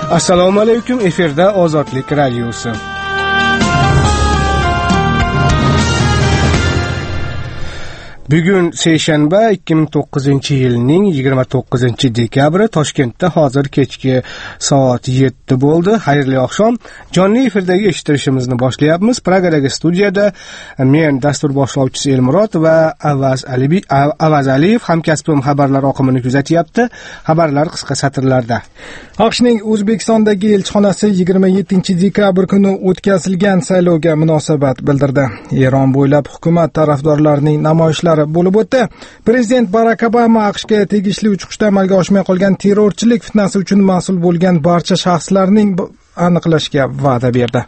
Assalomu alaykum, efirda Ozodlik radiosi. Bugun seshanba 2009-yilning 29-dekabri, Toshkentda hozir kechki soat 7 bo'ldi. Xayrli oqshom. Jonli efirdagi eshittirishimizni boshlayapmiz. Pragadagi studiyada men dastur boshlovchisi Elmurod va Avaz Aliyev hamkasbim xabarlar oqimini kuzatyapti. Xabarlar qisqa satrlarda. AQShning O'zbekistondagi elchixonasi 27-dekabr kuni o'tkazilgan saylovga munosabat bildirdi. Eron bo'ylab hukumat tarafdorlarining namoyishlari bo'lib o'tdi. Prezident Barak Obama AQShga tegishli uchqishda amalga oshmay qolgan terrorchilik fitnasi uchun mas'ul bo'lgan barcha shaxslarning aniqlashga va'da berdi.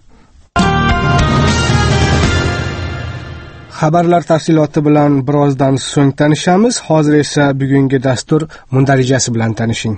Xabarlar tafsiloti bilan birozdan so'ng tanishamiz. Hozir esa bugungi dastur mundarijasi bilan tanishing.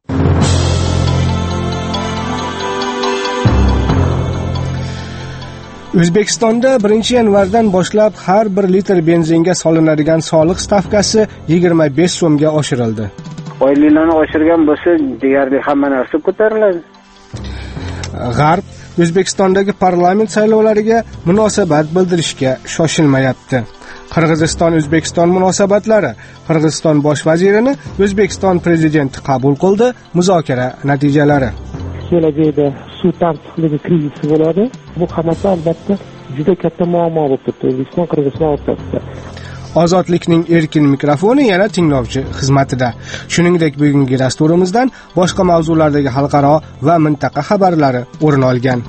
O'zbekistonda 1-yanvardan boshlab har 1 litr benzinga solinadigan soliq stavkasi 25 so'mga oshirildi. Oyliklarni oshirgan bo'lsa, deyarli hamma narsa ko'tariladi. G'arb O'zbekistondagi parlament saylovlariga munosabat bildirishga shoshilmayapti. Qirg'iziston-O'zbekiston munosabatlari. Qirg'iziston bosh vazirini O'zbekiston prezidenti qabul qildi. Muzokara natijalari. Kelajakda suv tanqisligi krizisi bo'ladi. Bu hammasi albatta juda katta muammo bo'lib turibdi O'zbekiston-Qirg'iziston o'rtasida. Ozodlikning erkin mikrofoni yana tinglovchi xizmatida. Shuningdek, bugungi dasturimizdan boshqa mavzulardagi xalqaro va mintaqa xabarlari o'rin olgan.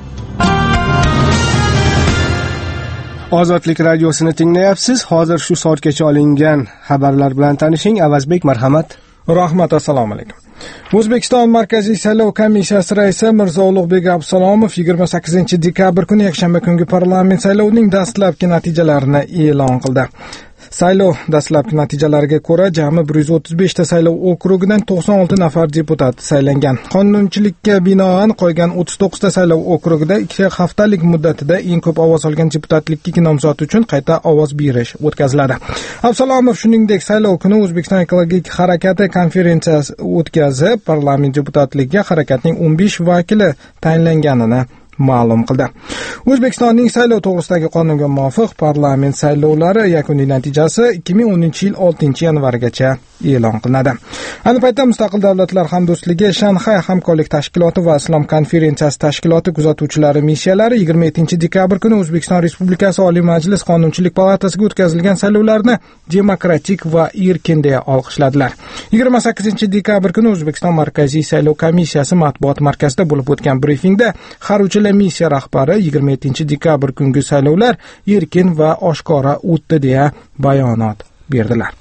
Ozodlik radiosini tinglayapsiz. Hozir shu soatgacha olingan xabarlar bilan tanishing. Avazbek, marhamat. Rahmat, assalomu alaykum. O'zbekiston Markaziy saylov komissiyasi raisi Mirzo Ulug'bek Absalomov 28-dekabr kuni yakshanba kungi parlament saylovining dastlabki natijalarini e'lon qildi. Saylov dastlabki natijalariga ko'ra jami 135 ta saylov okrugidan 96 nafar deputat saylangan. Qonunchilikka binoan qolgan 39 ta saylov okrugida 2 haftalik muddatida eng ko'p ovoz olgan deputatlikka nomzod uchun qayta ovoz berish o'tkaziladi. Absalomov shuningdek saylov kuni O'zbekiston ekologik harakati konferensiyasi o'tkazib, parlament deputatligiga harakatning 15 vakili tayinlanganini ma'lum qildi. O'zbekistonning saylov to'g'risidagi qonunga muvofiq parlament saylovlari yakuniy natijasi 2010-yil 6-yanvargacha e'lon qilinadi. Ayni paytda Mustaqil davlatlar hamdo'stligi, Shanxay hamkorlik tashkiloti va Islom konferensiyasi tashkiloti kuzatuvchilari missiyalari 27-dekabr kuni O'zbekiston Respublikasi Oliy Majlis Qonunchilik palatasiga o'tkazilgan saylovlarni demokratik va erkin deya olqishladilar. 28-dekabr kuni O'zbekiston Markaziy saylov komissiyasi matbuot markazida bo'lib o'tgan brifingda Xaruvchilar missiya rahbari 27-dekabr kungi saylovlar erkin va oshkora o'tdi deya bayonot berdilar.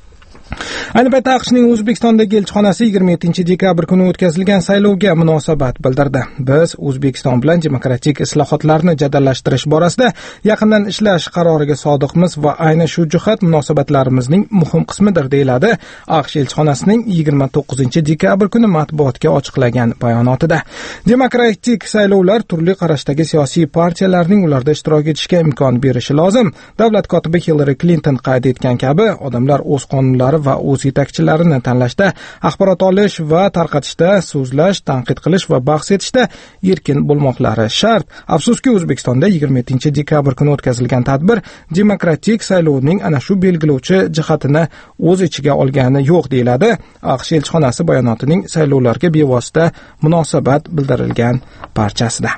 Ayni paytda AQShning O'zbekistondagi elchixonasi 27-dekabr kuni o'tkazilgan saylovga munosabat bildirdi. Biz O'zbekiston bilan demokratik islohotlarni jadallashtirish borasida yaqindan ishlash qaroriga sodiqmiz va ayni shu jihat munosabatlarimizning muhim qismidir, deyiladi AQSh elchixonasining 29-dekabr kuni matbuotga ochiqlagan bayonotida. Demokratik saylovlar turli qarashdagi siyosiy partiyalarning ularda ishtirok etishiga imkon berishi lozim. Davlat kotibi Hillary Clinton qayd etgan kabi, odamlar o'z qonunlari va o'z yetakchilarini tanlashda, axborot olish va tarqatishda, so'zlash, tanqid qilish va bahs etishda erkin bo'lmoqlari shart. Afsuski, O'zbekistonda 27-dekabr kuni o'tkazilgan tadbir demokratik saylovning ana shu belgilovchi jihatini o'z ichiga olgani yo'q, deyiladi AQSh elchixonasi bayonotining saylovlarga bevosita munosabat bildirilgan parchasida.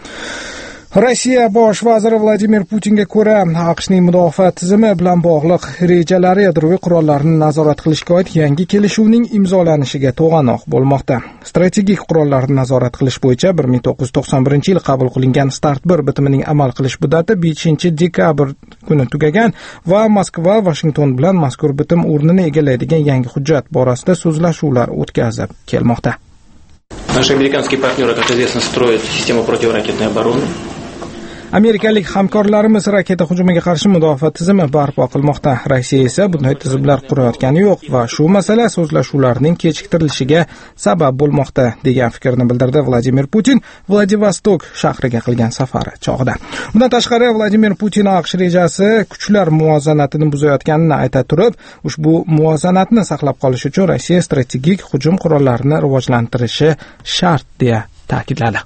Rossiya bosh vaziri Vladimir Putinga ko'ra, AQShning mudofaa tizimi bilan bog'liq rejalari yadroviy qurollarni nazorat qilishga oid yangi kelishuvning imzolanishiga to'g'anoq bo'lmoqda. Strategik qurollarni nazorat qilish bo'yicha 1991-yil qabul qilingan Start 1 bitimining amal qilish muddati 5-dekabr kuni tugagan va Moskva Washington bilan mazkur bitim o'rnini egallaydigan yangi hujjat borasida so'zlashuvlar o'tkazib kelmoqda. Наши американские партнеры, как известно, строят систему противоракетной обороны. Amerikalik hamkorlarimiz raketa hujumiga qarshi mudofaa tizimi barpo qilmoqda. Rossiya esa bunday tizimlar qurayotgani yo'q va shu masala so'zlashuvlarning kechiktirilishiga sabab bo'lmoqda, degan fikrni bildirdi Vladimir Putin Vladivostok shahriga qilgan safari chog'ida. Bundan tashqari, Vladimir Putin AQSh rejasi kuchlar muvozanatini buzayotganini ayta turib, ushbu muvozanatni saqlab qolish uchun Rossiya strategik hujum qurollarini rivojlantirishi shart deya ta'kidladi.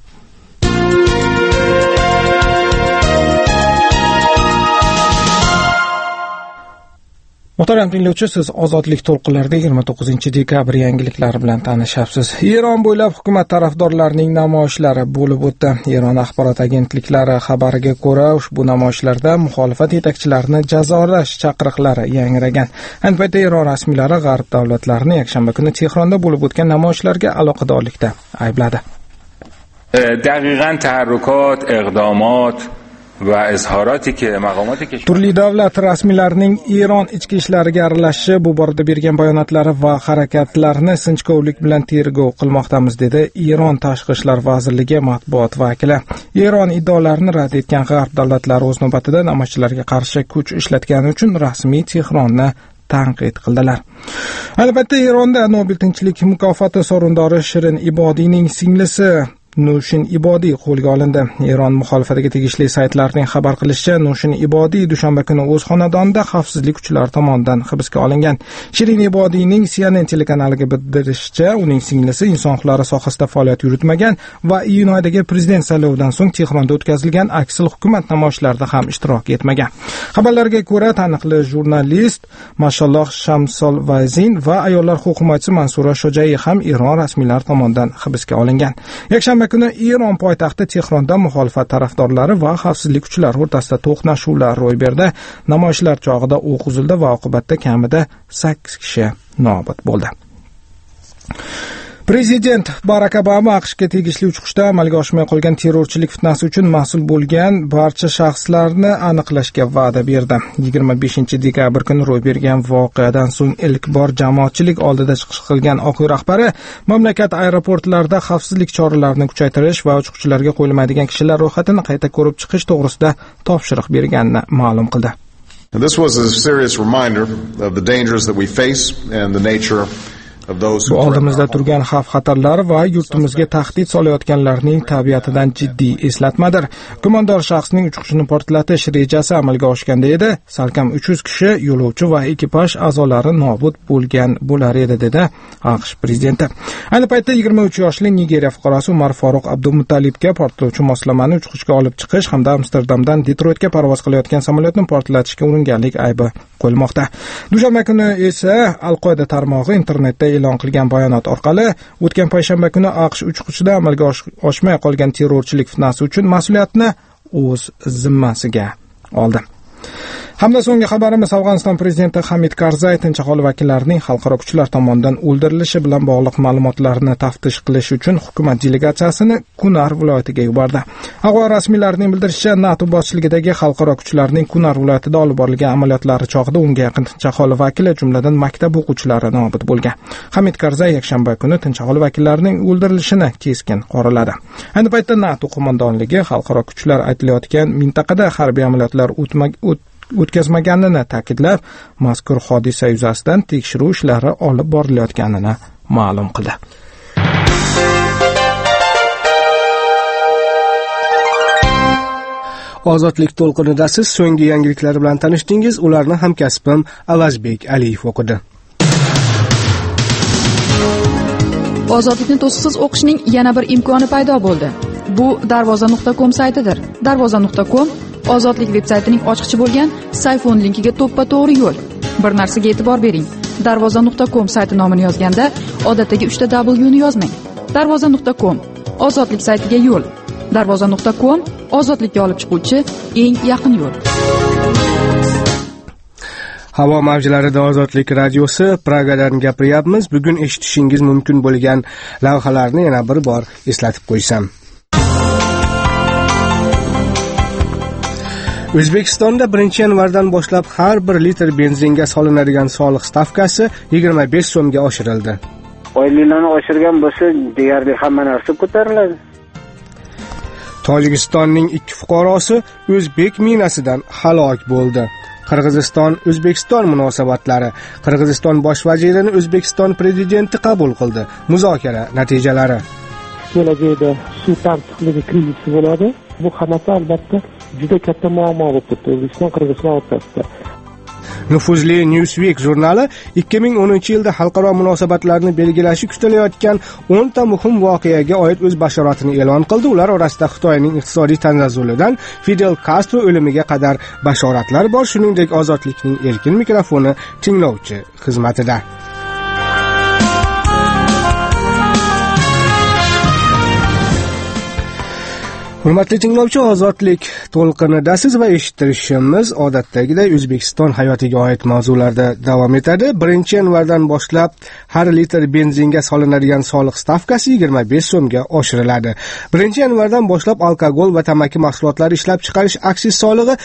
Muhtaram tinglovchi, siz Ozodlik to'lqinlarida 29-dekabr yangiliklari bilan tanishyapsiz. Eron bo'ylab hukumat tarafdorlarining namoyishlari bo'lib o'tdi. Eron axborot agentliklari xabariga ko'ra, ushbu namoyishlarda muxolifat yetakchilarini jazolash chaqiriqlari yangragan. Ayni paytda Eron rasmiylari g'arb davlatlarini yakshanba kuni Tehronda bo'lib o'tgan namoyishlarga aloqadorlikda aybladi. Daqiqan taharrukat, iqdamot va izhoroti ki maqomati ki turli davlat rasmiylarining Eron ichki ishlariga aralashishi, bu borada bergan bayonotlari va harakatlarini sinchkovlik bilan tergov qilmoqdamiz, dedi Eron Tashqi ishlar vazirligi matbuot vakili. Eron iddaolarini rad etgan g'arb davlatlari o'z navbatida namoyishchilarga qarshi kuch ishlatgani uchun rasmiy Tehronni tanqid qildilar. Ayni paytda Eronda Nobel tinchlik mukofoti sovrindori Shirin Ibodiyning singlisi Nushin Ibodiy qo'lga olindi. Eron muxolifatiga tegishli saytlarning xabar qilishicha, Nushin Ibodiy dushanba kuni o'z xonadonida xavfsizlik kuchlari tomonidan hibsga olingan. Shirin Ibodiyning CNN telekanaliga bildirishicha, uning singlisi inson huquqlari sohasida faoliyat yuritmagan va iyun oyidagi prezident saylovidan so'ng Tehronda o'tkazilgan aksil hukumat namoyishlarida ham ishtirok etmagan. Xabarlarga ko'ra, taniqli jurnalist Mashalloh Shamsolvazin va ayollar huquq himoyachisi Mansura Shojai ham Eron rasmiylari tomonidan hibsga olingan. Yakshanba kuni Eron poytaxti Tehronda muxolifat tarafdorlari va xavfsizlik kuchlari o'rtasida to'qnashuvlar ro'y berdi. Namoyishlar chog'ida o'q uzildi va oqibatda kamida 8 kishi nobud bo'ldi. Prezident Barak Obama AQShga tegishli uchqushda amalga oshmay qolgan terrorchilik fitnasi uchun mas'ul bo'lgan barcha shaxslarni aniqlashga va'da berdi. 25-dekabr kuni ro'y bergan voqeadan so'ng ilk bor jamoatchilik oldida chiqish qilgan Oq uy rahbari mamlakat aeroportlarida xavfsizlik choralarini kuchaytirish va uchqushlarga qo'yilmaydigan kishilar ro'yxatini qayta ko'rib chiqish to'g'risida topshiriq berganini ma'lum qildi. This was a serious reminder of the dangers that we face and the nature Bu oldimizda turgan xavf-xatarlar va yurtimizga tahdid solayotganlarning tabiatidan jiddiy eslatmadir. Gumondor shaxsning uchqushini portlatish rejasi amalga oshganda edi, salkam 300 kishi, yo'lovchi va ekipaj a'zolari nobud bo'lgan bo'lar edi, dedi AQSh prezidenti. Ayni paytda 23 yoshli Nigeriya fuqarosi Umar Faruq Abdumuttalibga portlovchi moslamani uchqushga olib chiqish hamda Amsterdamdan Detroitga parvoz qilayotgan samolyotni portlatishga uringanlik aybi qo'yilmoqda. Dushanba kuni esa Al-Qoida tarmog'i internetda e'lon qilgan bayonot orqali o'tgan payshanba kuni AQSh uchqushida amalga oshmay qolgan terrorchilik fitnasi uchun mas'uliyatni o'z zimmasiga oldi. Hamda so'nggi xabarimiz Afg'oniston prezidenti Hamid Karzay tinch aholi vakillarining xalqaro kuchlar tomonidan o'ldirilishi bilan bog'liq ma'lumotlarni taftish qilish uchun hukumat delegatsiyasini Kunar viloyatiga yubordi. Afg'on rasmiylarining bildirishicha, NATO boshchiligidagi xalqaro kuchlarning Kunar viloyatida olib borilgan amaliyotlari chog'ida unga yaqin tinch aholi vakili, jumladan maktab o'quvchilari nobud bo'lgan. Hamid Karzay yakshanba kuni tinch aholi vakillarining o'ldirilishini keskin qoraladi. Ayni paytda NATO qo'mondonligi xalqaro kuchlar aytilayotgan mintaqada harbiy amaliyotlar o'tkazmaganini ta'kidlab, mazkur hodisa yuzasidan tekshiruv ishlari olib borilayotganini ma'lum qildi. Ozodlik to'lqinida siz so'nggi yangiliklar bilan tanishdingiz. Ularni hamkasbim Avazbek Aliyev o'qidi. Ozodlikni to'siqsiz o'qishning yana bir imkoni paydo bo'ldi. Bu darvoza.com saytidir. Darvoza.com Ozodlik veb-saytining ochqichi bo'lgan Sayfon linkiga to'ppa-to'g'ri yo'l. Bir narsaga e'tibor bering. Darvoza.com sayti nomini yozganda odatdagi 3 ta W ni yozmang. Darvoza.com Ozodlik saytiga yo'l. Darvoza.com ozodlikka olib chiquvchi eng yaqin yo'l. Havo mavjlarida Ozodlik radiosi Pragadan gapiryapmiz. Bugun eshitishingiz mumkin bo'lgan lavhalarni yana bir bor eslatib qo'ysam. O'zbekistonda 1-yanvardan boshlab har 1 litr benzinga solinadigan soliq stavkasi 25 so'mga oshirildi. Oyliklarni oshirgan bo'lsa, deyarli hamma narsa ko'tariladi. Tojikistonning 2 fuqarosi o'zbek minasidan halok bo'ldi. Qirg'iziston-O'zbekiston munosabatlari. Qirg'iziston bosh vazirini O'zbekiston prezidenti qabul qildi. Muzokara natijalari. Kelajakda suv tartibli krizisi bo'ladi. Bu hammasi albatta juda katta muammo bo'lib turibdi O'zbekiston Qirg'iziston o'rtasida. Nufuzli Newsweek jurnali 2010-yilda xalqaro munosabatlarni belgilashi kutilayotgan 10 ta muhim voqeaga oid o'z bashoratini e'lon qildi. Ular orasida Xitoyning iqtisodiy tanazzulidan Fidel Castro o'limiga qadar bashoratlar bor, shuningdek ozodlikning erkin mikrofoni tinglovchi xizmatida. Hurmatli tinglovchi, ozodlik to'lqinidasiz va eshittirishimiz odatdagiday O'zbekiston hayotiga oid mavzularda davom etadi. 1-yanvardan boshlab har litr benzinga solinadigan soliq stavkasi 25 so'mga oshiriladi. 1-yanvardan boshlab alkogol va tamaki mahsulotlari ishlab chiqarish aksiz solig'i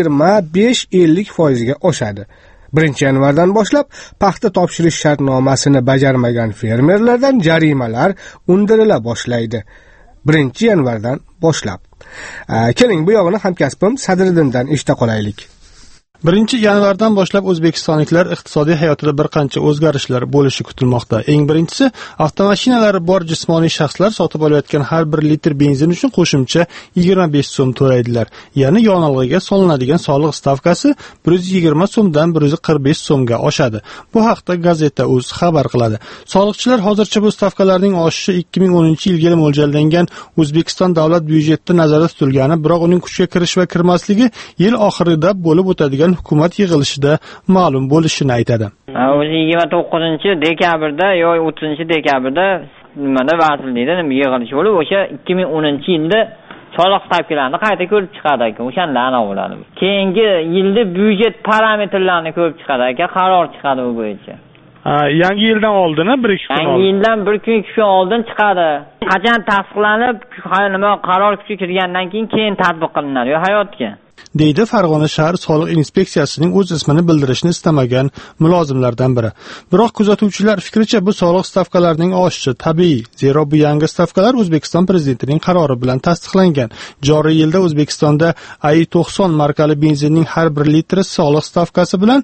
25-50% ga oshadi. 1-yanvardan boshlab paxta topshirish shartnomasini bajarmagan fermerlardan jarimalar undirila boshlaydi. 1-yanvardan boshlab. Keling, bu yog'ini hamkasbim Sadriddindan eshita qolaylik. 1-yanvardan boshlab o'zbekistonliklar iqtisodiy hayotida bir qancha o'zgarishlar bo'lishi kutilmoqda. Eng birinchisi, avtomashinalari bor jismoniy shaxslar sotib olayotgan har 1 litr benzin uchun qo'shimcha 25 so'm to'laydilar. Ya'ni yonilg'iga solinadigan soliq stavkasi 120 so'mdan 145 so'mga oshadi. Bu haqda gazeta.uz xabar qiladi. Soliqchilar hozircha bu stavkalarning oshishi 2010-yilga mo'ljallangan O'zbekiston davlat byudjetida nazarda tutilgani, biroq uning kuchga kirish va kirmasligi yil oxirida bo'lib o'tadigan hukumat yig'ilishida ma'lum bo'lishini aytadi. O'zi 29-dekabrda yoki 30-dekabrda nimada va'zillikda yig'ilish bo'lib, o'sha 2010-yilda soliq stavkalarini qayta ko'rib chiqadi ekan. O'shanda aniq bo'ladi. Keyingi yilda byudjet parametrlarini ko'rib chiqadi ekan, qaror chiqadi bu bo'yicha. Yangi yildan oldinmi? 1-2 kun oldin. Yangi yildan 1-2 kun oldin chiqadi. Qachon tasdiqlanib, nima qaror kuchga kirgandan keyin tatbiq qilinadi hayotga. deydi Farg'ona shahar soliq inspeksiyasining o'z ismini bildirishni istamagan mulozimlardan biri. Biroq kuzatuvchilar fikricha bu soliq stavkalarining oshishi tabiiy, zero bu yangi stavkalar O'zbekiston prezidentining qarori bilan tasdiqlangan. Joriy yilda O'zbekistonda AI90 markali benzinning har 1 litri soliq stavkasi bilan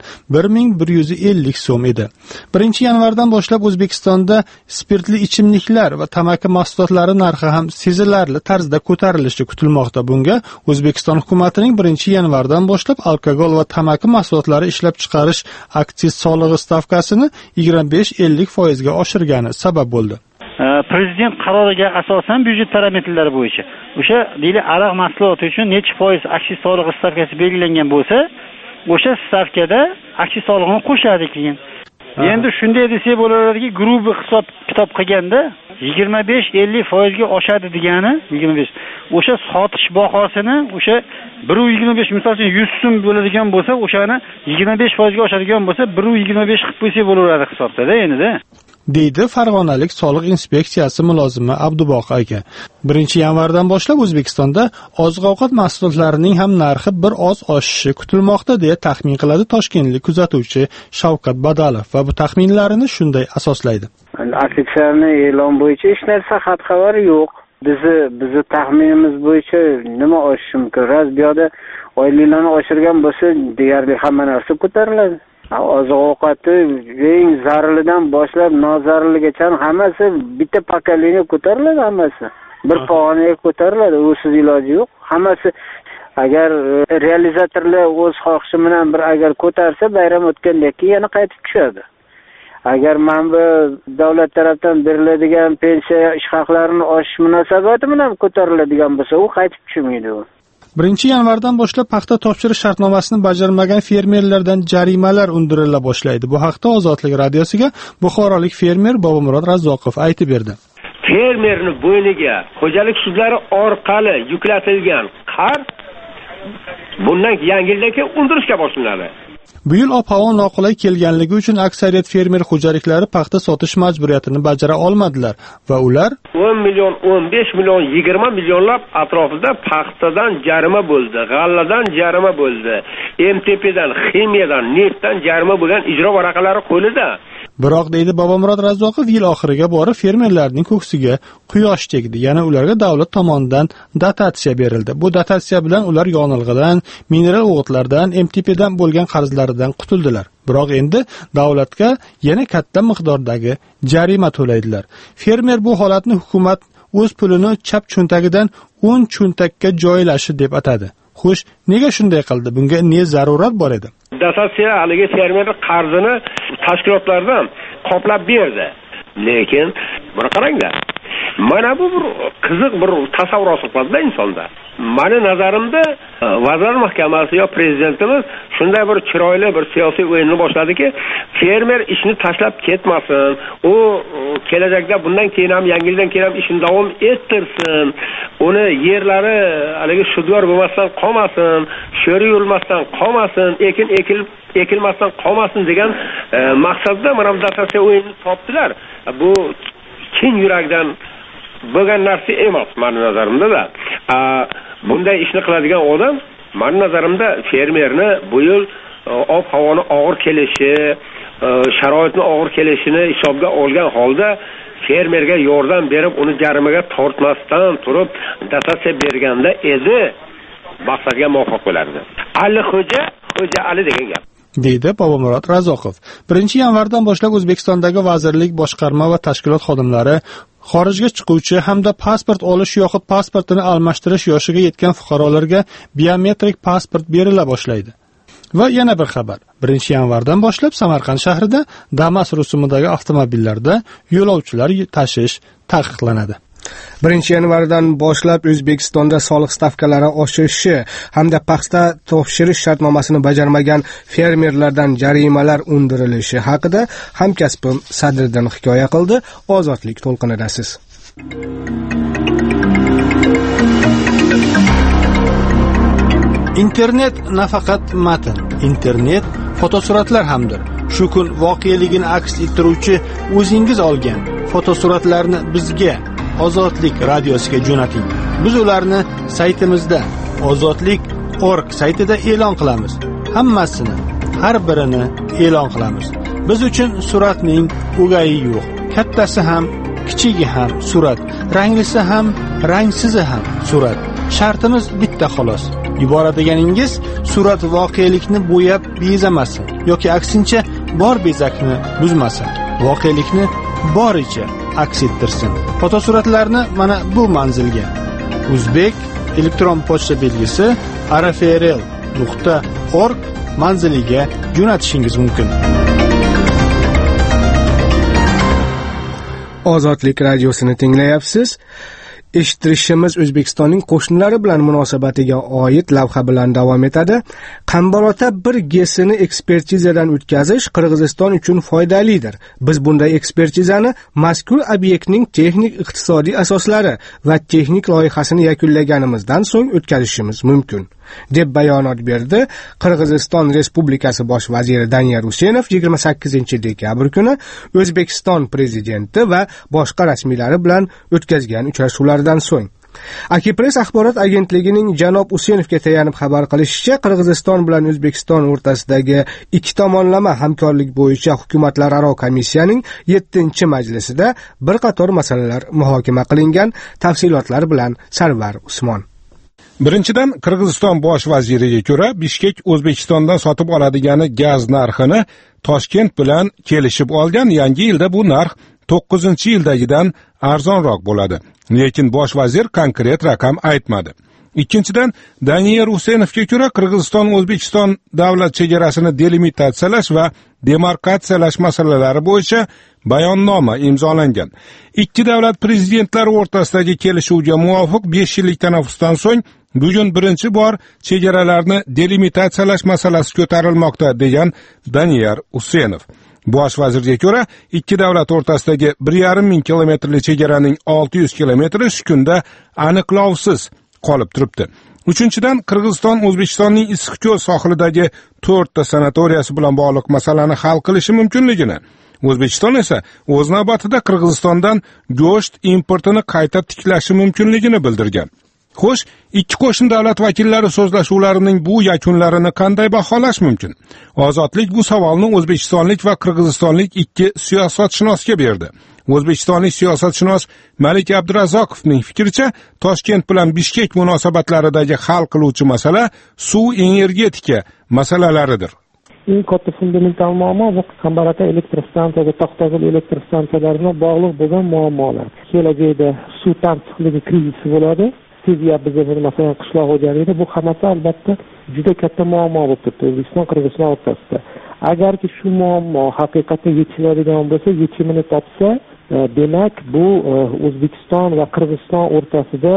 1150 so'm edi. 1-yanvardan boshlab O'zbekistonda spirtli ichimliklar va tamaki mahsulotlari narxi ham sezilarli tarzda ko'tarilishi kutilmoqda. Bunga O'zbekiston hukumatining 1-yanvardan boshlab alkogol va tamaki mahsulotlari ishlab chiqarish aksiz solig'i stavkasini 25-50% ga oshirgani sabab bo'ldi. Prezident qaroriga asosan byudjet parametrlari bo'yicha o'sha deyli aroq mahsuloti uchun necha foiz aksiz solig'i stavkasi belgilangan bo'lsa, o'sha stavkada aksiz solig'ini qo'shadi keyin. Endi shunday desak bo'ladiki, grubi hisob kitob qilganda 25-50% ga oshadi degani 25. O'sha sotish bahosini o'sha 1.25 misol uchun 100 so'm bo'ladigan bo'lsa, o'shani 25% ga oshadigan bo'lsa 1.25 qilib qo'ysa bo'laveradi hisobda endi-da. deydi Farg'onalik soliq inspeksiyasi mulozimi Abduboq aka. 1-yanvardan boshlab O'zbekistonda oziq-ovqat mahsulotlarining ham narxi bir oz oshishi kutilmoqda deya taxmin qiladi toshkentlik kuzatuvchi Shavkat Badalov va bu taxminlarini shunday asoslaydi. Ofitserning e'lon bo'yicha hech narsa xabar yo'q. Bizi taxminimiz bo'yicha nima oshishi mumkin? Raz bu yoqda oyliklarni oshirgan bo'lsa, deyarli hamma narsa ko'tariladi. Oziq-ovqati eng zarurlidan boshlab nozarligacha hammasi bitta pokoleniya ko'tariladi, hammasi. Bir pog'onaga ko'tariladi, usiz iloji yo'q. Hammasi agar realizatorlar o'z xohishi bilan agar ko'tarsa, bayram o'tgandan keyin yana qaytib tushadi. Agar manba davlat tarafdan beriladigan pensiya ish haqlarini oshish munosabati bilan ko'tariladigan bo'lsa, u qaytib tushmaydi u. 1-yanvardan boshlab paxta topshirish shartnomasini bajarmagan fermerlardan jarimalar undirila boshlaydi. Bu haqda Ozodlik radiosiga buxorolik fermer Bobomurod Razzoqov aytib berdi. Fermerning bo'yniga xo'jalik sudlari orqali yuklatilgan qarz bundan yangi yildan keyin undirishga boshlanadi. Bu yil ob-havo noqulay kelganligi uchun aksariyat fermer xo'jaliklari paxta sotish majburiyatini bajara olmadilar va ular 10 million, 15 million, 20 millionlab atrofida paxtadan jarima bo'ldi, g'alladan jarima bo'ldi, MTPdan, ximiyadan, neftdan jarima bo'lgan ijro varaqalari qo'lida. Biroq deydi Bobomurod Razzoqov, yil oxiriga borib fermerlarning ko'ksiga quyosh tegdi. Yana ularga davlat tomonidan dotatsiya berildi. Bu dotatsiya bilan ular yonilg'idan, mineral o'g'itlardan, MTPdan bo'lgan qarzlaridan qutuldilar. Biroq endi davlatga yana katta miqdordagi jarima to'laydilar. Fermer bu holatni hukumat o'z pulini chap cho'ntagidan 10 cho'ntakka joylashi deb atadi. Xo'sh, nega shunday qildi? Bunga ne zarurat bor edi? Dotatsiya haligi fermer qarzini tashkilotlardan qoplab berdi. Lekin buni qaranglar. Mana bu bir qiziq bir tasavvur hosil insonda. Meni nazarimda Vazirlar Mahkamasi yo prezidentimiz shunday bir chiroyli bir siyosiy o'yinni boshladiki, fermer ishni tashlab ketmasin, u kelajakda bundan keyin ham yangi yildan keyin ham ishini davom ettirsin, uni yerlari haligi shudgor bo'lmasdan qolmasin, sho'ri yo'lmasdan qolmasin, ekilmasdan qolmasin degan maqsadda mana bu dotatsiya o'yinini topdilar. Bu chin yurakdan bo'lgan narsa emas meni nazarimda. Bunday ishni qiladigan odam meni nazarimda fermerni bu yil ob-havoni og'ir kelishi, sharoitni og'ir kelishini hisobga olgan holda fermerga yordam berib, uni jarimaga tortmasdan turib dotatsiya berganda edi, maqsadga muvofiq bo'lardi. Xo'ja Ali degan gap. deydi Bobomurod Razoqov. 1-yanvardan boshlab O'zbekistondagi vazirlik, boshqarma va tashkilot xodimlari xorijga chiquvchi hamda pasport olish yoxud pasportini almashtirish yoshiga yetgan fuqarolarga biometrik pasport berila boshlaydi. Va yana bir xabar. 1-yanvardan boshlab Samarqand shahrida Damas rusumidagi avtomobillarda yo'lovchilar tashish taqiqlanadi. 1-yanvardan boshlab O'zbekistonda soliq stavkalari oshirishi hamda paxta topshirish shartnomasini bajarmagan fermerlardan jarimalar undirilishi haqida hamkasbim Sadriddin hikoya qildi. Ozodlik to'lqinidasiz. Internet nafaqat matn, internet fotosuratlar hamdir. Shu kun voqeligini aks ettiruvchi o'zingiz olgan fotosuratlarni bizga Ozodlik radiosiga jo'nating. Biz ularni saytimizda ozodlik.org saytida e'lon qilamiz. Hammasini, har birini e'lon qilamiz. Biz uchun suratning o'gayi yo'q. Kattasi ham, kichigi ham surat, ranglisi ham, rangsizi ham surat. Shartimiz bitta xolos. Yuboradiganingiz surat voqelikni bo'yab bezamasin yoki aksincha bor bezakni buzmasin. Voqelikni boricha aks ettirsin. Fotosuratlarni mana bu manzilga O'zbek elektron pochta belgisi arafrl.org manziliga jo'natishingiz mumkin. Ozodlik radiosini tinglayapsiz. Eshittirishimiz O'zbekistonning qo'shnilari bilan munosabatiga oid lavha bilan davom etadi. Qambarota 1G ni ekspertizadan o'tkazish Qirg'iziston uchun foydalidir. Biz bunday ekspertizani mazkur obyektning texnik iqtisodiy asoslari va texnik loyihasini yakunlaganimizdan so'ng o'tkazishimiz mumkin, deb bayonot berdi Qirg'iziston Respublikasi bosh vaziri Daniyar Husenov 28-dekabr kuni O'zbekiston prezidenti va boshqa rasmiylari bilan o'tkazgan uchrashuvlardan so'ng. Akipress axborot agentligining janob Husenovga tayanib xabar qilishicha, Qirg'iziston bilan O'zbekiston o'rtasidagi ikki tomonlama hamkorlik bo'yicha hukumatlararo komissiyaning 7-majlisida bir qator masalalar muhokama qilingan. Tafsilotlar bilan Sarvar Usmon. Birinchidan, Qirg'iziston bosh vaziriga ko'ra, Bishkek O'zbekistondan sotib oladigani gaz narxini Toshkent bilan kelishib olgan. Yangi yilda bu narx 9-yildagidan arzonroq bo'ladi. Lekin bosh vazir konkret raqam aytmadi. Ikkinchidan, Daniyar Husenovga ko'ra, Qirg'iziston O'zbekiston davlat chegarasini delimitatsiyalash va demarkatsiyalash masalalari bo'yicha bayonnoma imzolangan. Ikki davlat prezidentlari o'rtasidagi kelishuvga muvofiq 5 yillik tanaffusdan so'ng bugun birinchi bor chegaralarni delimitatsiyalash masalasi ko'tarilmoqda, degan Daniyar Husenov. Bosh vazirga ko'ra, ikki davlat o'rtasidagi 1,5 kilometrli chegaraning 600 kilometri shu kunda aniqlovsiz qolib turibdi. Uchinchidan, Qirg'iziston O'zbekistonning Issiqko'l sohilidagi 4 ta sanatoriyasi bilan bog'liq masalani hal qilishi mumkinligini, O'zbekiston esa o'z navbatida Qirg'izistondan go'sht importini qayta tiklashi mumkinligini bildirgan. Xo'sh, ikki qo'shni davlat vakillari so'zlashuvlarining bu yakunlarini qanday baholash mumkin? Ozodlik bu savolni o'zbekistonlik va qirg'izistonlik ikki siyosatshunosga berdi. O'zbekistonlik siyosatshunos Malik Abdurazoqovning fikricha, Toshkent bilan Bishkek munosabatlaridagi hal qiluvchi masala suv energetika masalalaridir. Eng katta fundamental muammo bu Qambarota elektr stansiyasi, To'xtagul elektr stansiyalariga bog'liq bo'lgan muammolar. Kelajakda suv tanqisligi krizisi bo'ladi. sezyapmiz masalan qishloq xo'jaligida, bu hammasi albatta juda katta muammo bo'lib turibdi O'zbekiston Qirg'iziston o'rtasida. Agarki shu muammo haqiqatda yechiladigan bo'lsa, yechimini topsa, demak bu O'zbekiston va Qirg'iziston o'rtasida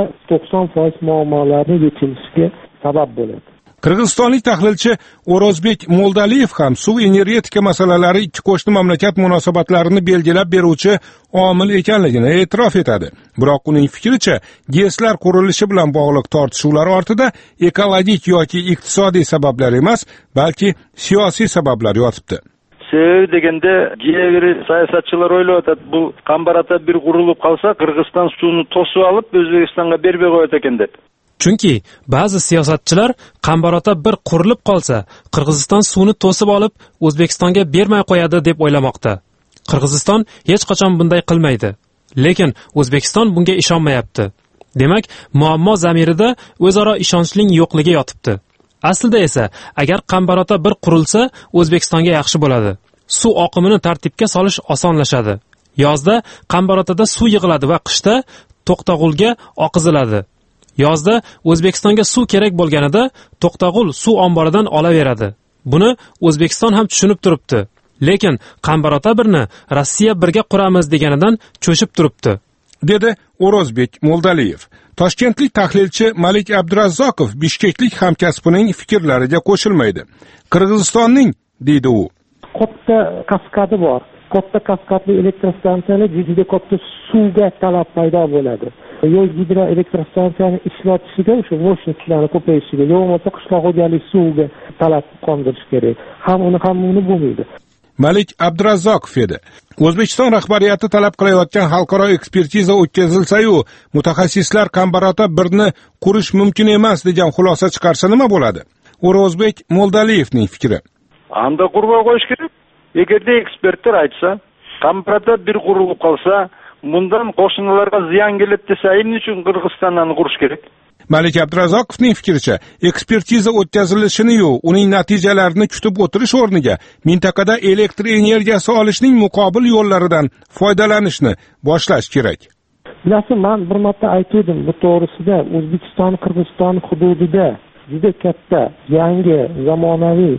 90% muammolarni yechilishiga sabab bo'ladi. Qirg'izistonlik tahlilchi O'rozbek Moldaliyev ham suv energetika masalalari ikki qo'shni mamlakat munosabatlarini belgilab beruvchi omil ekanligini e'tirof etadi. Biroq uning fikricha, GESlar qurilishi bilan bog'liq tortishuvlar ortida ekologik yoki iqtisodiy sabablar emas, balki siyosiy sabablar yotibdi. Sebebi degende diğer siyasatçılar öyle ötedi. Bu Kambarata bir kurulup kalsa Kırgızistan suyunu tosup alıp Özbekistan'a berbe koyat eken dedi. Chunki ba'zi siyosatchilar Kambarata bir qurilib qolsa, Qirg'iziston suvni to'sib olib O'zbekistonga bermay qo'yadi deb o'ylamoqda. Qirg'iziston hech qachon bunday qilmaydi. Lekin O'zbekiston bunga ishonmayapti. Demak, muammo zamirida o'zaro ishonchning yo'qligi yotibdi. Aslida esa, agar Kambarata bir qurilsa, O'zbekistonga yaxshi bo'ladi. Suv oqimini tartibga solish osonlashadi. Yozda Qambaratada suv yig'iladi va qishda To'qtag'ulga oqiziladi. Yozda O'zbekistonga suv kerak bo'lganida To'qtag'ul suv omboridan olaveradi. Buni O'zbekiston ham tushunib turibdi. Lekin Qambarota birni Rossiya birga quramiz deganidan cho'shib turibdi, dedi O'rozbek Moldaliyev. Toshkentlik tahlilchi Malik Abdurazzokov Bishkeklik hamkasbining fikrlariga qo'shilmaydi. Qirg'izistonning, deydi u, katta kaskadi bor. Katta kaskadli elektrostansiyalar juda katta suvga talab paydo bo'ladi. Yo'l gidroelektrostansiyani ishlatishiga o'sha mощностьlarni ko'payishiga, yo'lmasa qishloq xo'jalik suviga talab qondirish kerak. Ham uni bo'lmaydi. Malik Abdurazzokov edi. O'zbekiston rahbariyati talab qilayotgan xalqaro ekspertiza o'tkazilsa-yu, mutaxassislar Kambarota birni qurish mumkin emas degan xulosa chiqarsa nima bo'ladi? O'rozbek Moldaliyevning fikri. Anda qurib qo'yish kerak. Eğerde ekspertler aytsa, Kambarota bir qurilib qolsa, bundan qo'shnilarga ziyon kelib desa, nima uchun Qirg'izistondan qurish kerak? Malik Abdurazoqovning fikricha, ekspertiza o'tkazilishini-yu, uning natijalarini kutib o'tirish o'rniga mintaqada elektr energiyasi olishning muqobil yo'llaridan foydalanishni boshlash kerak. Bilasiz, men bir marta aytdim, bu to'g'risida O'zbekiston Qirg'iziston hududida juda katta yangi zamonaviy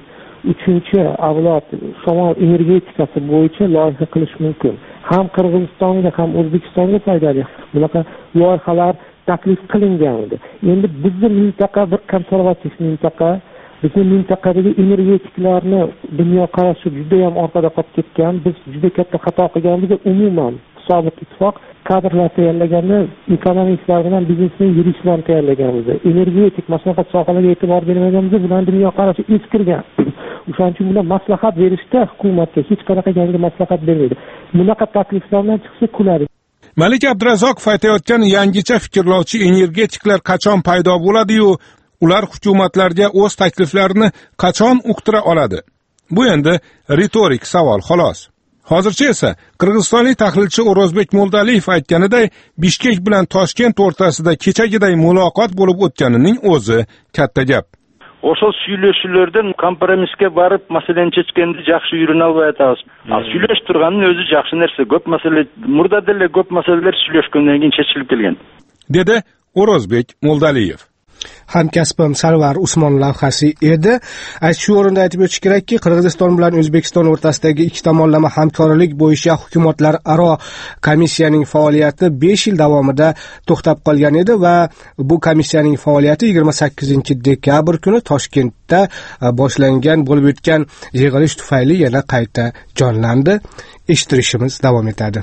3-avlod shamol energetikasi bo'yicha loyiha qilish mumkin. Ham Qirg'izistonga ham O'zbekistonga foydali. Bunaqa loyihalar taklif qilingan edi. Endi bizning mintaqa bir konservativ mintaqa, bizning mintaqadagi energetiklarni dunyoqarashi juda ham orqada qolib ketgan. Biz juda katta xato qilganmiz. Umuman sobiq ittifoq kadrlar tayyorlaganda ekonomistlar bilan biznesmen yuristlar tayyorlaganmiz. Energetik maslahat sohalariga e'tibor bermaganmiz, bularning dunyoqarashi eskirgan. O'shaning uchun bular maslahat berishda hukumatga hech qanaqa yangi maslahat bermaydi. Bunaqa takliflardan chiqsa kuladi. Malik Abdurazokov aytayotgan yangicha fikrlovchi energetiklar qachon paydo bo'ladi-yu, ular hukumatlarga o'z takliflarini qachon uqtira oladi? Bu endi ritorik savol xolos. Hozircha esa qirg'izistonlik tahlilchi O'rozbek Moldaliyev aytganiday, Bishkek bilan Toshkent o'rtasida kechagiday muloqot bo'lib o'tganining o'zi katta gap. O'sha suylashuvlardan kompromisga borib, masalani chechganda yaxshi yurina olmayapmiz. Suylash turganning o'zi yaxshi narsa. Ko'p masala, murdadilla ko'p masalalar suylashgandan keyin chechilib kelgan, dedi O'rozbek Moldaliyev. Hamkasbim Sarvar Usmon lavhasi edi. Shu o'rinda aytib o'tish kerakki, Qirg'iziston bilan O'zbekiston o'rtasidagi ikki tomonlama hamkorlik bo'yicha hukumatlararo komissiyaning faoliyati 5 yil davomida to'xtab qolgan edi va bu komissiyaning faoliyati 28-dekabr kuni Toshkentda boshlangan bo'lib o'tgan yig'ilish tufayli yana qayta jonlandi. Eshittirishimiz davom etadi.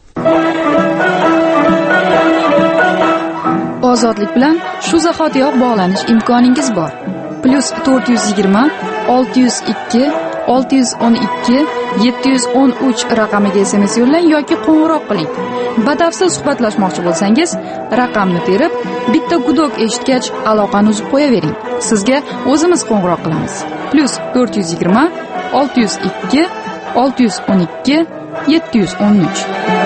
Ozodlik bilan shu zahotiyoq bog'lanish imkoningiz bor. +420 602 612 713 raqamiga SMS yo'llang yoki qo'ng'iroq qiling. Batafsil suhbatlashmoqchi bo'lsangiz, raqamni terib, bitta gudok eshitgach aloqani uzib qo'yavering. Sizga o'zimiz qo'ng'iroq qilamiz. +420 602 612 713.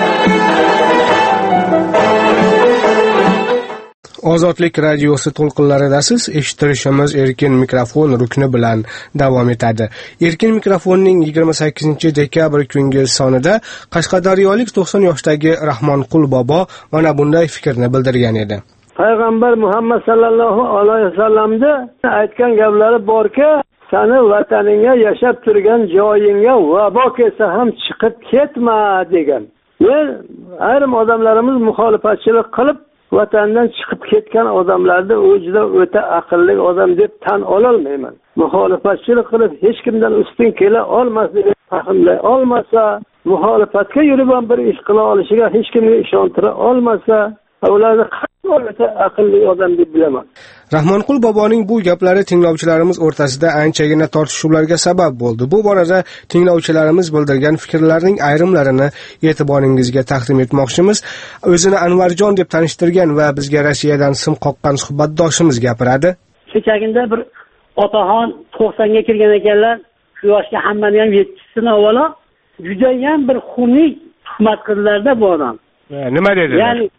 Ozodlik radiosi to'lqinlaridasiz. Eshittirishimiz erkin mikrofon rukni bilan davom etadi. Erkin mikrofonning 28-dekabr kungi sonida Qashqadaryolik 90 yoshdagi Rahmonqul bobo mana bunday fikrni bildirgan edi. payg'ambar Muhammad sallallohu alayhi vasallamda aytgan gaplari borki, seni vataningga yashab turgan joyingga vabo kelsa ham chiqib ketma degan. Men ayrim odamlarimiz muxolifatchilik qilib vatandan chiqib ketgan odamlarni o'zida o'ta aqlli odam deb tan ololmayman. Muxolifatchilik qilib hech kimdan ustun kela olmasligini fahmlay olmasa, muxolifatga yurib ham bir ish qila olishiga hech kimga ishontira olmasa, ularni qanday aqlli odam deb bilaman. Rahmonqul boboning bu gaplari tinglovchilarimiz o'rtasida anchagina tortishuvlarga sabab bo'ldi. Bu borada tinglovchilarimiz bildirgan fikrlarning ayrimlarini e'tiboringizga taqdim etmoqchimiz. O'zini Anvarjon deb tanishtirgan va bizga Rossiyadan sim qoqqan suhbatdoshimiz gapiradi. Kechagina bir otaxon 90 ga kirgan ekanlar. Shu yoshga hammani ham yetkizsin avvalo. Juda ham bir xunuk tuhmat qildilarda bu odam. Nima dedilar?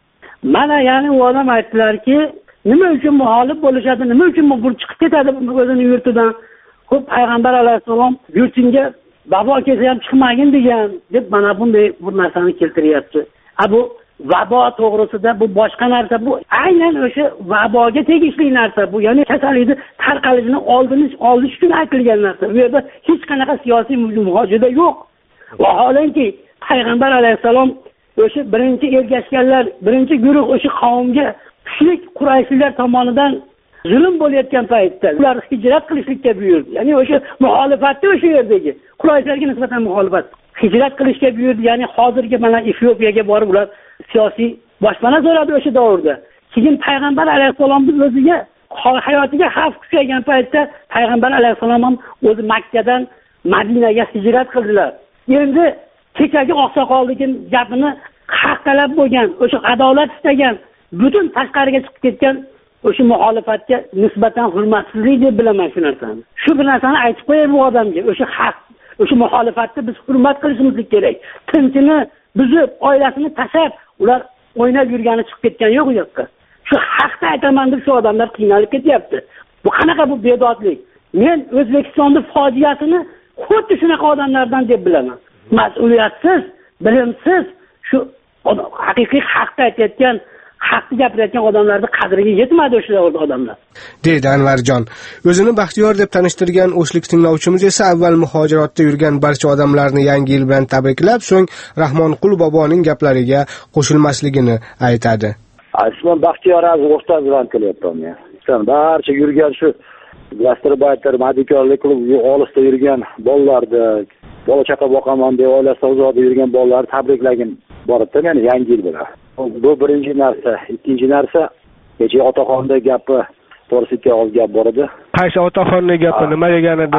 Ya'ni u odam aytdilarki, nima uchun muxolif bo'lishadi, nima uchun bu chiqib ketadi o'zining yurtidan. Ko'p payg'ambar alayhisalom yurtingga vabo kelsa ham chiqmagin degan deb mana bunday bir narsani keltiryapti. Bu vabo to'g'risida bu boshqa narsa, bu aynan o'sha vaboga tegishli narsa bu. Ya'ni kasallikni tarqalishini oldish uchun aytilgan narsa. Bu yerda hech qanaqa siyosiy muhojida yo'q. Vaholanki payg'ambar alayhisalom o'sha birinchi ergashganlar, birinchi guruh o'sha qavmga kuchli Qurayshlar tomonidan zulm bo'layotgan paytda ular hijrat qilishlikka buyurdi. Ya'ni o'sha muxolifatni o'sha yerdagi Qurayshlarga nisbatan muxolifat hijrat qilishga buyurdi. Ya'ni hozirgi mana Efiopiyaga borib ular siyosiy boshpana so'radi o'sha davrda. Keyin payg'ambar alayhisalomning o'ziga hayotiga xavf kuchaygan paytda payg'ambar alayhisalom ham o'zi Makkadan Madinaga hijrat qildilar. Endi kechagi oqsoqollikning gapini haq talab bo'lgan, o'sha adolat istagan, butun tashqariga chiqib ketgan o'sha muxolifatga nisbatan hurmatsizlik deb bilaman shu narsani. Shu bir narsani aytib qo'yay bu odamga. O'sha haq, o'sha muxolifatni biz hurmat qilishimiz kerak. Tinchini buzib, oilasini tashlab, ular o'ynab yurgani chiqib ketgan yo'q u yoqqa. Shu haqni aytaman deb shu odamlar qiynalib ketyapti. Bu qanaqa bu bedodlik? Men O'zbekistonning fojiasini xuddi shunaqa odamlardan deb bilaman. Mas'uliyatsiz, bilimsiz, shu haqiqiy haqni aytayotgan, haqni gapirayotgan odamlarning qadriga yetmadi o'sha odamlar. Deydi Anvarjon. O'zini Baxtiyor deb tanishtirgan o'shlik tinglovchimiz esa avval muhojiratda yurgan barcha odamlarni yangi yil bilan tabriklab, so'ng Rahmonqul boboning gaplariga qo'shilmasligini aytadi. Asman Baxtiyor o'rta bilan kelyapman men. Barcha yurgan shu gastrobaytlar, madikorlik qilib olisda yurgan bolalarni bola chaqa boqaman deb oilasidan uzoqda yurgan bolalarni tabriklagim boribdi meni yangi yil bilan. Bu birinchi narsa. Ikkinchi narsa, kecha otaxonning gapi to'g'risiga olib gap bor edi. Qaysi otaxonning gapi nima degan edi?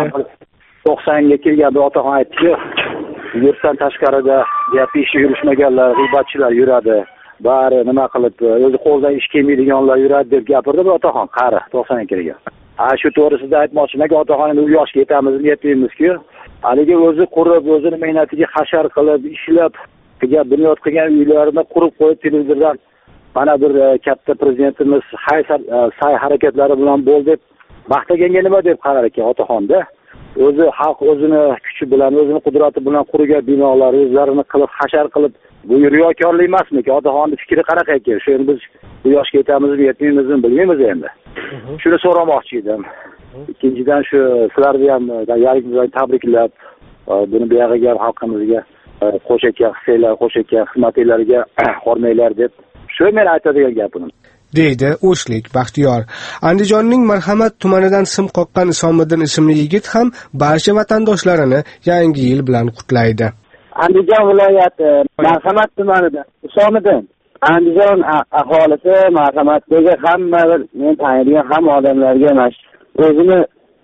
90 ga kirgan bir otaxon aytdi, yurtdan tashqarida gap ishi yurishmaganlar, g'iybatchilar yuradi. Bari nima qilib, o'zi qo'ldan ish kelmaydiganlar yuradi deb gapirdi bir otaxon, qari 90 ga kirgan. Shu to'g'risida aytmoqchimanki, otaxonning u yoshga yetamizmi, yetmaymiz-ku. Haligi o'zi qurib, o'zini mehnatiga hashar qilib, ishlab, bunyod qilgan uylarini qurib qo'yib televizordan mana bir katta prezidentimiz sa'y harakatlari bilan bo'ldi deb maqtaganga nima deb qarar ekan otaxonda. O'zi xalq o'zini kuchi bilan, o'zini qudrati bilan qurgan binolar, o'zlarini qilib hashar qilib, bu riyokorlik emasmi? Otaxonning fikri qanaqa ekan? Shu endi biz bu yoshga yetamizmi, yetmaymizmi bilmaymiz endi. Shuni so'ramoqchi edim. Ikkinchidan shu sizlarni ham yangi tabriklab, buni buyog'iga xalqimizga qo'shakka hissanglar, qo'shakka xizmatinglarga hormanglar deb shu men aytadigan gapim. Deydi O'shlik Baxtiyor. Andijonning Marhamat tumanidan sim qoqqan Isomiddin ismli yigit ham barcha vatandoshlarini yangi yil bilan qutlaydi. Andijon viloyati Marhamat tumanida Isomiddin Andijon aholisi Marhamatdagi hamma men taniydigan hamma odamlarga o'zini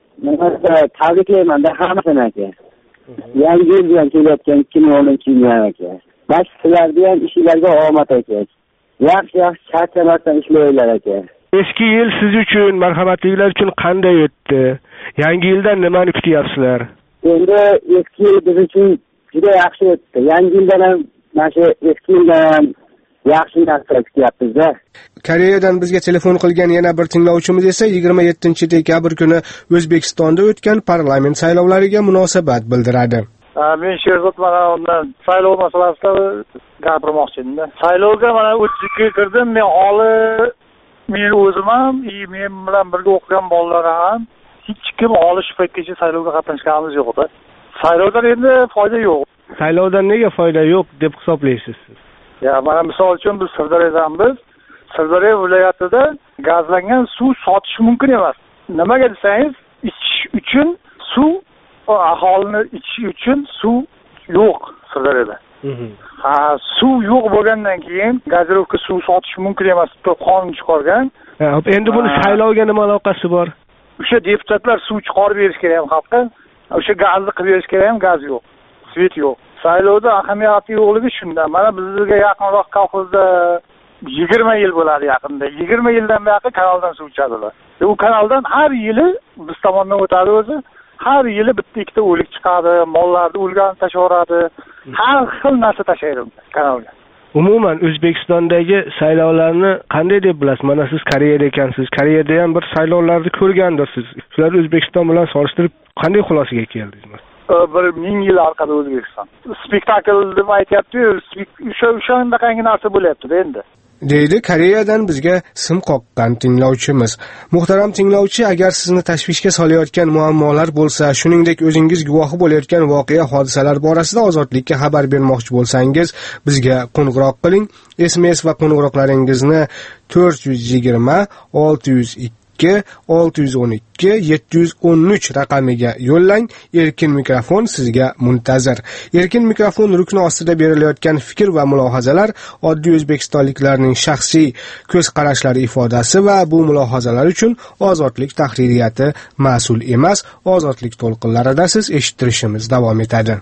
tabriklayman-da hammasini aka. Yangi yil bilan kelayotgan 2010-yil aka. Sizlarga ham ishingizga omad aka. Yaxshi charchamasdan ishlaylar aka. Eski yil siz uchun, marhamatlilar uchun qanday o'tdi? Yangi yildan nimani kutyapsizlar? Endi eski yil biz uchun juda yaxshi o'tdi. Yangi yildan ham mana shu eski yildan ham yaxshi narsalar kutyapmiz-da. Koreyadan bizga telefon qilgan yana bir tinglovchimiz esa 27-dekabr kuni O'zbekistonda o'tgan parlament saylovlariga munosabat bildiradi. Men Sherzod Maqamovdan saylov masalasida gapirmoqchi edim. Saylovga mana 32 kirdim. Men hali men o'zim ham, men bilan birga o'qigan bolalar ham hech kim olish paytgacha saylovga qatnashganimiz yo'q-da. Saylovdan endi foyda yo'q. Saylovdan nega foyda yo'q deb hisoblaysiz siz? Mana misol uchun biz Sirdaryodanmiz. Sirdaryo viloyatida gazlangan suv sotish mumkin emas. Nimaga desangiz, ichish uchun suv, aholini ichish uchun suv yo'q Sirdaryoda. Suv yo'q bo'lgandan keyin gazirovka suv sotish mumkin emas deb qonun chiqargan. Endi buni saylovga nima aloqasi bor? O'sha deputatlar suv chiqarib berish kerak ham xalqqa. O'sha gazni qilib berish kerak ham, gaz yo'q, svet yo'q. Saylovda ahamiyati yo'qligi shundan. Mana bizga yaqinroq kolxozda 20 yil bo'ladi yaqinda. 20 yildan beri kanaldan suv ichadilar. U kanaldan har yili biz tomondan o'tadi o'zi. Har yili bitta ikkita o'lik chiqadi, mollarni o'lgan tashaveradi. Har xil narsa tashlaydi kanalga. Umuman O'zbekistondagi saylovlarni qanday deb bilasiz? Mana siz Koreyada ekansiz. Koreyada ham bir saylovlarni ko'rgandirsiz. Shular O'zbekiston bilan solishtirib qanday xulosaga keldingiz? Bir 1000 yil orqada O'zbekiston. Spektakl deb aytyapti-yu, o'shandaqangi narsa bo'lyapti-da endi. Deydi Koreyadan bizga sim qoqqan tinglovchimiz. Muhtaram tinglovchi, agar sizni tashvishga solayotgan muammolar bo'lsa, shuningdek o'zingiz guvohi bo'layotgan voqea hodisalar borasida ozodlikka xabar bermoqchi bo'lsangiz, bizga qo'ng'iroq qiling. SMS va qo'ng'iroqlaringizni 420 602 612 713 raqamiga yo'llang. Erkin mikrofon sizga muntazir. Erkin mikrofon rukni ostida berilayotgan fikr va mulohazalar oddiy o'zbekistonliklarning shaxsiy ko'z qarashlari ifodasi va bu mulohazalar uchun ozodlik tahririyati mas'ul emas. Ozodlik to'lqinlarida siz eshittirishimiz davom etadi.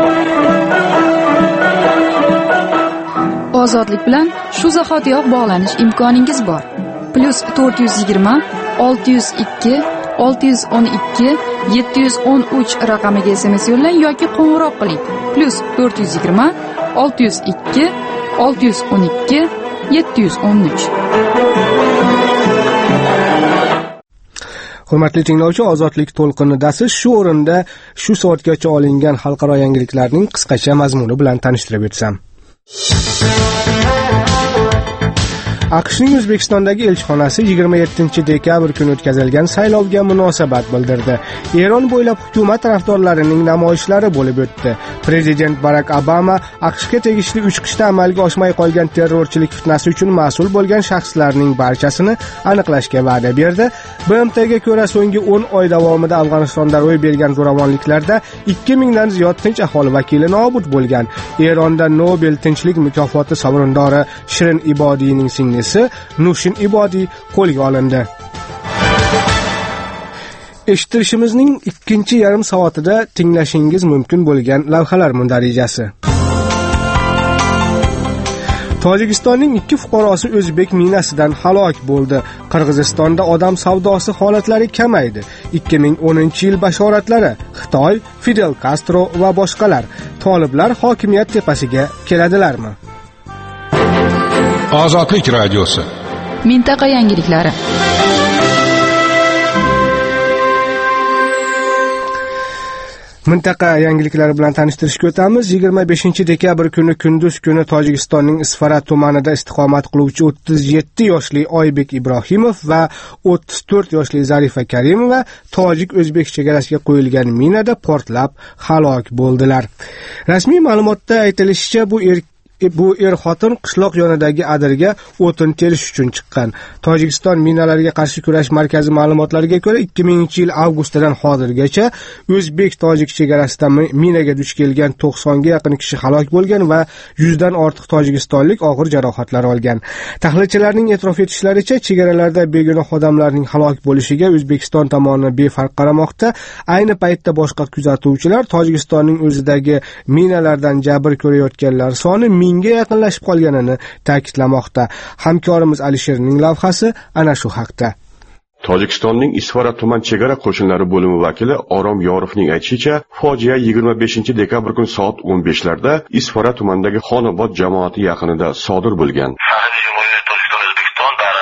Ozodlik bilan shu zahotiyoq bog'lanish imkoningiz bor. +420 602 612 713 raqamiga SMS yo'llang yoki qo'ng'iroq qiling. +420 602 612 713. Hurmatli tinglovchi, ozodlik to'lqinidasiz. Shu o'rinda shu soatgacha olingan xalqaro yangiliklarning qisqacha mazmuni bilan tanishtirib o'tsam. AQShning O'zbekistondagi elchixonasi 27-dekabr kuni o'tkazilgan saylovga munosabat bildirdi. Eron bo'ylab hukumat tarafdorlarining namoyishlari bo'lib o'tdi. Prezident Barak Obama AQShga tegishli 3 qishda amalga oshmay qolgan terrorchilik fitnasi uchun mas'ul bo'lgan shaxslarning barchasini aniqlashga va'da berdi. BMTga ko'ra so'nggi 10 oy davomida Afg'onistonda ro'y bergan zo'ravonliklarda 2000 dan ziyod tinch aholi vakili nobud bo'lgan. Eronda Nobel tinchlik mukofoti sovrindori Shirin Ibodiyning Nushin Ibodiy qo'lga olindi. Eshittirishimizning ikkinchi yarim soatida tinglashingiz mumkin bo'lgan lavhalar mundarijasi. Tojikistonning 2 fuqarosi o'zbek minasidan halok bo'ldi. Qirg'izistonda odam savdosi holatlari kamaydi. 2010-yil bashoratlari: Xitoy, Fidel Castro va boshqalar. Toliblar hokimiyat tepasiga keladilarmi? Ozodlik radiosi. Mintaqa yangiliklari. Mintaqa yangiliklari bilan tanishtirishga o'tamiz. 25-dekabr kuni kunduz kuni Tojikistonning Isfarat tumanida istiqomat qiluvchi 37 yoshli Oybek Ibrohimov va 34 yoshli Zarifa Karimova tojik-o'zbek chegarasiga qo'yilgan minada portlab halok bo'ldilar. Rasmiy ma'lumotda aytilishicha, bu er-xotin qishloq yonidagi adirga o'tin terish uchun chiqqan. Tojikiston minalarga qarshi kurash markazi ma'lumotlariga ko'ra 2000-yil avgustidan hozirgacha o'zbek-tojik chegarasida minaga duch kelgan 90 ga yaqin kishi halok bo'lgan va 100 dan ortiq tojikistonlik og'ir jarohatlar olgan. Tahlilchilarning e'tirof etishlaricha, chegaralarda begunoh odamlarning halok bo'lishiga O'zbekiston tomoni befarq qaramoqda. Ayni paytda boshqa kuzatuvchilar Tojikistonning o'zidagi minalardan jabr ko'rayotganlar soni mingga yaqinlashib qolganini ta'kidlamoqda. Hamkorimiz Alisherning lavhasi ana shu haqda. Tojikistonning Isfara tuman chegara qo'shinlari bo'limi vakili Orom Yorovning aytishicha, fojia 25-dekabr kuni soat 15larda Isfara tumanidagi Xonobod jamoati yaqinida sodir bo'lgan.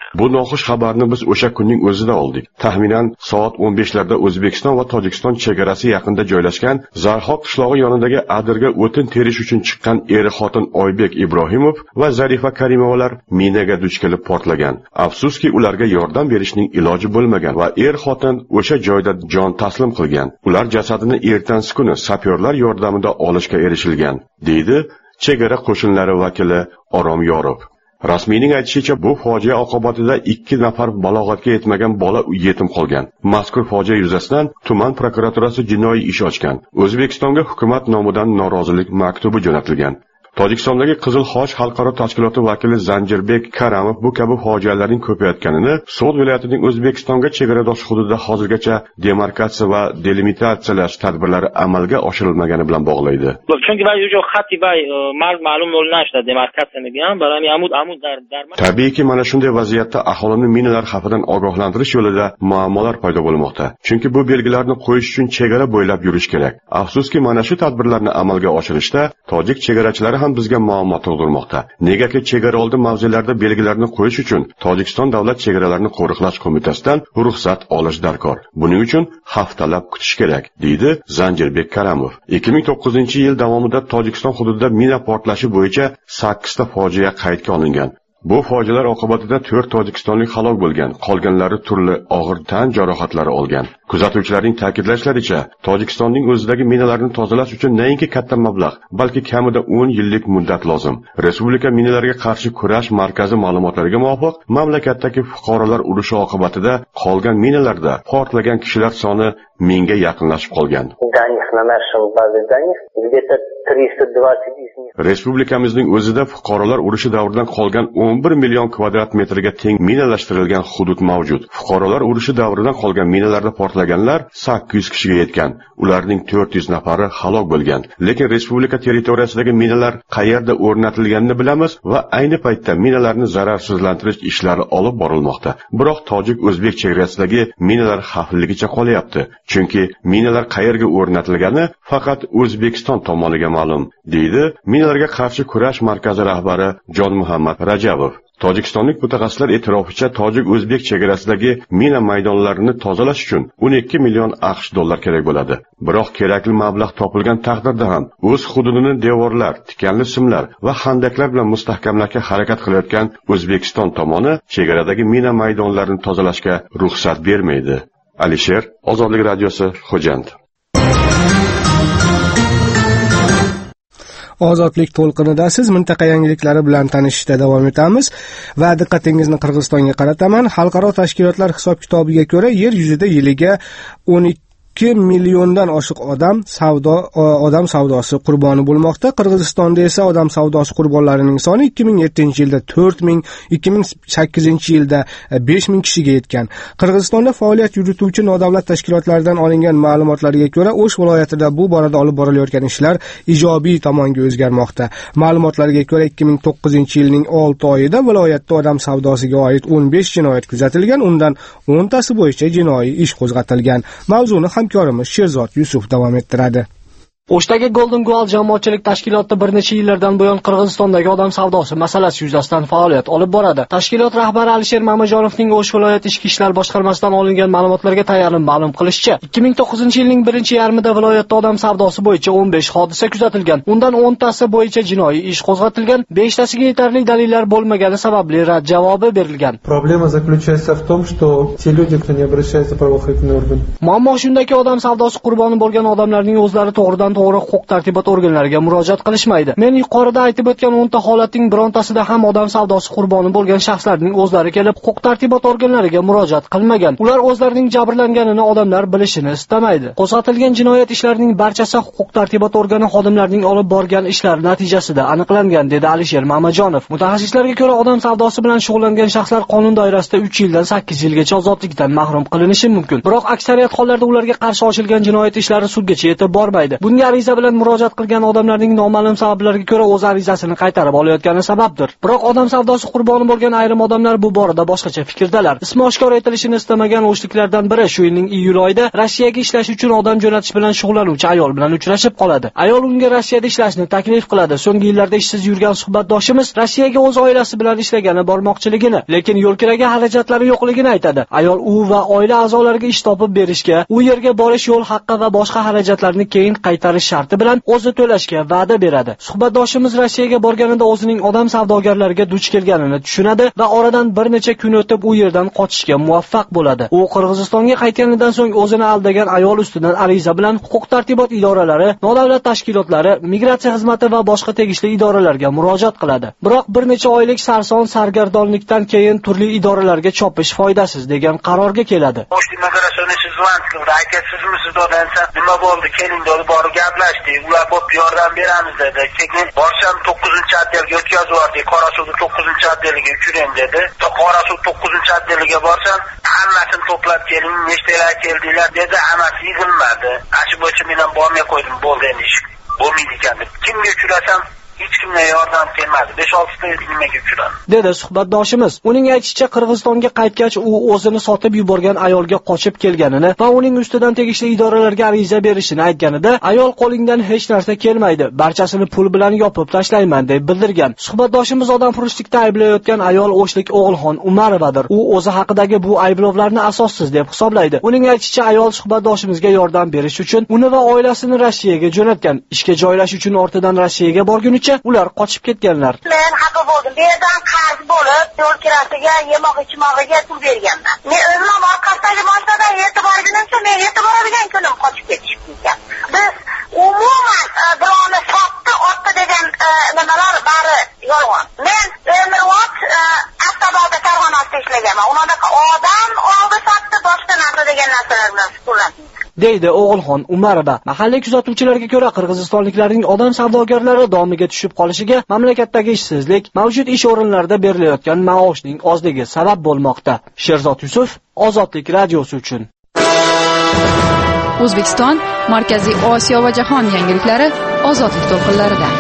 Bu noxush xabarni biz o'sha kunning o'zida oldik. Taxminan soat 15larda O'zbekiston va Tojikiston chegarasi yaqinida joylashgan Zarxoq qishlog'i yonidagi adirga o'tin terish uchun chiqqan er-xotin Oybek Ibrohimov va Zarifa Karimovalar minaga duch kelib portlagan. Afsuski, ularga yordam berishning iloji bo'lmagan va er-xotin o'sha joyda jon taslim qilgan. Ular jasadini ertangi kuni sapyorlar yordamida olishga erishilgan, deydi chegara qo'shinlari vakili Orom Yorov. Rasmiyning aytishicha, bu fojia oqibatida 2 nafar balog'atga yetmagan bola yetim qolgan. Mazkur fojia yuzasidan tuman prokuraturasi jinoiy ish ochgan. O'zbekistonga hukumat nomidan norozilik maktubi jo'natilgan. Tojikistondagi Qizil Xoch xalqaro tashkiloti vakili Zanjirbek Karamov bu kabi fojialarning ko'payayotganini So'g'd viloyatining O'zbekistonga chegaradosh hududida hozirgacha demarkatsiya va delimitatsiyalash tadbirlari amalga oshirilmagani bilan bog'laydi. Chunki jo xatti bay ma'lum bo'lnashda demarkatsiya degan barami amud dar. Tabiiyki, mana shunday vaziyatda aholini minalar xavfidan ogohlantirish yo'lida muammolar paydo bo'lmoqda. Chunki bu belgilarni qo'yish uchun chegara bo'ylab yurish kerak. Afsuski, mana shu tadbirlarni amalga oshirishda tojik chegarachilari ham bizga muammo tug'dirmoqda. Negaki chegara oldi mavzelarda belgilarni qo'yish uchun Tojikiston davlat chegaralarini qo'riqlash qo'mitasidan ruxsat olish darkor. Buning uchun haftalab kutish kerak, deydi Zanjirbek Karamov. 2009-yil davomida Tojikiston hududida mina portlashi bo'yicha 8 ta fojia qaydga olingan. Bu fojialar oqibatida 4 tojikistonlik halok bo'lgan, qolganlari turli og'ir tan jarohatlari olgan. Kuzatuvchilarning ta'kidlashlaricha, Tojikistonning o'zidagi minalarni tozalash uchun nayinki katta mablag', balki kamida 10 yillik muddat lozim. Respublika minalarga qarshi kurash markazi ma'lumotlariga muvofiq, mamlakatdagi fuqarolar urushi oqibatida qolgan minalarda portlagan kishilar soni 1000 ga yaqinlashib qolgan. Respublikamizning o'zida fuqarolar urushi davridan qolgan 11 million kvadrat metrga teng minalashtirilgan hudud mavjud. Fuqarolar urushi davridan qolgan minalarda portlaganlar 800 kishiga yetgan. Ularning 400 nafari halok bo'lgan. Lekin respublika territoriyasidagi minalar qayerda o'rnatilganini bilamiz va ayni paytda minalarni zararsizlantirish ishlari olib borilmoqda. Biroq tojik-o'zbek chegarasidagi minalar xavfligicha qolyapti. Chunki minalar qayerga o'rnatilgani faqat O'zbekiston tomoniga ma'lum, deydi minalarga qarshi kurash markazi rahbari Jon Muhammad Rajabov. Tojikistonlik mutaxassislar e'tiroficha, tojik-o'zbek chegarasidagi mina maydonlarini tozalash uchun 12 million AQSh dollar kerak bo'ladi. Biroq kerakli mablag' topilgan taqdirda ham o'z hududini devorlar, tikanli simlar va xandaqlar bilan mustahkamlashga harakat qilayotgan O'zbekiston tomoni chegaradagi mina maydonlarini tozalashga ruxsat bermaydi. Alisher, Ozodlik radiosi, Xo'jand. Ozodlik to'lqinida siz mintaqa yangiliklari bilan tanishishda davom etamiz va diqqatingizni Qirg'izistonga qarataman. Xalqaro tashkilotlar hisob-kitobiga ko'ra, yer yuzida yiliga 12 milliondan oshiq odam savdosi qurboni bo'lmoqda. Qirg'izistonda esa odam savdosi qurbonlarining soni 2007-yilda 4000, 2008-yilda 5000 kishiga yetgan. Qirg'izistonda faoliyat yurituvchi nodavlat tashkilotlardan olingan ma'lumotlarga ko'ra, O'sh viloyatida bu borada olib borilayotgan ishlar ijobiy tomonga o'zgarmoqda. Ma'lumotlarga ko'ra, 2009-yilning 6 oyida viloyatda odam savdosiga oid 15 jinoyat kuzatilgan, undan 10 tasi bo'yicha jinoiy ish qo'zg'atilgan. Mavzuni hamkorimiz Sherzod Yusuf davom ettiradi. O'shdagi Golden Goal jamoatchilik tashkiloti bir necha yillardan buyon Qirg'izistondagi odam savdosi masalasi yuzasidan faoliyat olib boradi. Tashkilot rahbari Alisher Mamajonovning O'sh viloyat ichki ishlar boshqarmasidan olingan ma'lumotlarga tayanib ma'lum qilishicha, 2009-yilning birinchi yarmida viloyatda odam savdosi bo'yicha 15 hodisa kuzatilgan. Undan 10 tasi bo'yicha jinoiy ish qo'zg'atilgan, 5 tasiga yetarli dalillar bo'lmagani sababli rad javobi berilgan. Problema заключается в том, что те люди, кто не обращается в правоохранительные органы. Muammo shundaki, odam savdosi qurboni bo'lgan odamlarning o'zlari to'g'ridan to'g'ri huquq-tartibot organlariga murojaat qilishmaydi. Men yuqorida aytib o'tgan 10 ta holatning birontasida ham odam savdosi qurboni bo'lgan shaxslarning o'zlari kelib huquq-tartibot organlariga murojaat qilmagan. Ular o'zlarining jabrlanganini odamlar bilishini istamaydi. Qo'zg'atilgan jinoyat ishlarining barchasi huquq-tartibot organi xodimlarining olib borgan ishlari natijasida aniqlangan, dedi Alisher Mamajonov. Mutaxassislarga ko'ra, odam savdosi bilan shug'ullangan shaxslar qonun doirasida 3 yildan 8 yilgacha ozodlikdan mahrum qilinishi mumkin. Biroq aksariyat hollarda ularga qarshi ochilgan jinoyat ishlari sudgacha yetib bormaydi. Bunga ariza bilan murojaat qilgan odamlarning noma'lum sabablarga ko'ra o'z arizasini qaytarib olayotgani sababdir. Biroq odam savdosi qurboni bo'lgan ayrim odamlar bu borada boshqacha fikrdalar. Ismi oshkor etilishini istamagan o'shliklardan biri shu yilning iyul oyida Rossiyaga ishlash uchun odam jo'natish bilan shug'ullanuvchi ayol bilan uchrashib qoladi. Ayol unga Rossiyada ishlashni taklif qiladi. So'nggi yillarda ishsiz yurgan suhbatdoshimiz Rossiyaga o'z oilasi bilan ishlagani bormoqchiligini, lekin yo'l kiragan xarajatlari yo'qligini aytadi. Ayol u va oila a'zolariga ish topib berishga, u yerga borish yo'l haqqi va boshqa xarajatlarni keyin qaytarish sharti bilan o'zi to'lashga va'da beradi. Suhbatdoshimiz Rossiyaga borganida o'zining odam savdogarlariga duch kelganini tushunadi va oradan bir necha kun o'tib u yerdan qochishga muvaffaq bo'ladi. U Qirg'izistonga qaytganidan so'ng o'zini aldagan ayol ustidan ariza bilan huquq-tartibot idoralari, nodavlat tashkilotlari, migratsiya xizmati va boshqa tegishli idoralarga murojaat qiladi. Biroq bir necha oylik sarson sargardonlikdan keyin turli idoralarga chopish foydasiz degan qarorga keladi. Nima bo'ldi? Keling dedi, borib gaplashdik. Ular bo'p yordam beramiz dedi. Keyin borsam 9-otdelga o'tkazib yubordik. Qorasuvda 9-otdelga uchirem dedi. Qorasuv 9-otdelga borsam, hammasini to'plab keling, nechtalar keldilar dedi. Hammasi yig'ilmadi. Shu bo'yicha men ham bormay qo'ydim. Bo'ldi endi ish bo'lmaydi ekan deb. Kimga uchrasam hech kimga yordam kelmadi. 5-6 ta nimaga uchradi? Dedi suhbatdoshimiz. Uning aytishicha, Qirg'izistonga qaytgach u o'zini sotib yuborgan ayolga qochib kelganini va uning ustidan tegishli idoralarga ariza berishini aytganida, ayol qo'lingdan hech narsa kelmaydi, barchasini pul bilan yopib tashlayman deb bildirgan. Suhbatdoshimiz odamfurushlikda ayblayotgan ayol O'shlik O'g'ilxon Umarovadir. U o'zi haqidagi bu ayblovlarni asossiz deb hisoblaydi. Uning aytishicha, ayol suhbatdoshimizga yordam berish uchun uni va oilasini Rossiyaga jo'natgan. Ishga joylash uchun ortidan Rossiyaga borgunicha ular qochib ketganlar. Men xafa bo'ldim. Bu yerdan qarz bo'lib, yo'l kirasiga, yemoq-ichmog'iga pul berganman. Men o'zim orqasidagi mashinadan yetib borgunimcha, men yetib boradigan kunim qochib ketishib ketgan. Biz umuman birovni sotdi, otdi degan nimalar bari yolg'on. Men Emirvot avtomobil korxonasida ishlaganman. Unaqa odam oldi sotdi, boshqa narsa degan narsalar bilan shug'ullandim. deydi O'g'ilxon Umarova. Mahalliy kuzatuvchilarga ko'ra, qirg'izistonliklarning odam savdogarlari domiga tushib qolishiga mamlakatdagi ishsizlik, mavjud ish o'rinlarida berilayotgan maoshning ozligi sabab bo'lmoqda. Sherzod Yusuf, Ozodlik radiosi uchun. O'zbekiston, Markaziy Osiyo va jahon yangiliklari Ozodlik to'lqinlarida.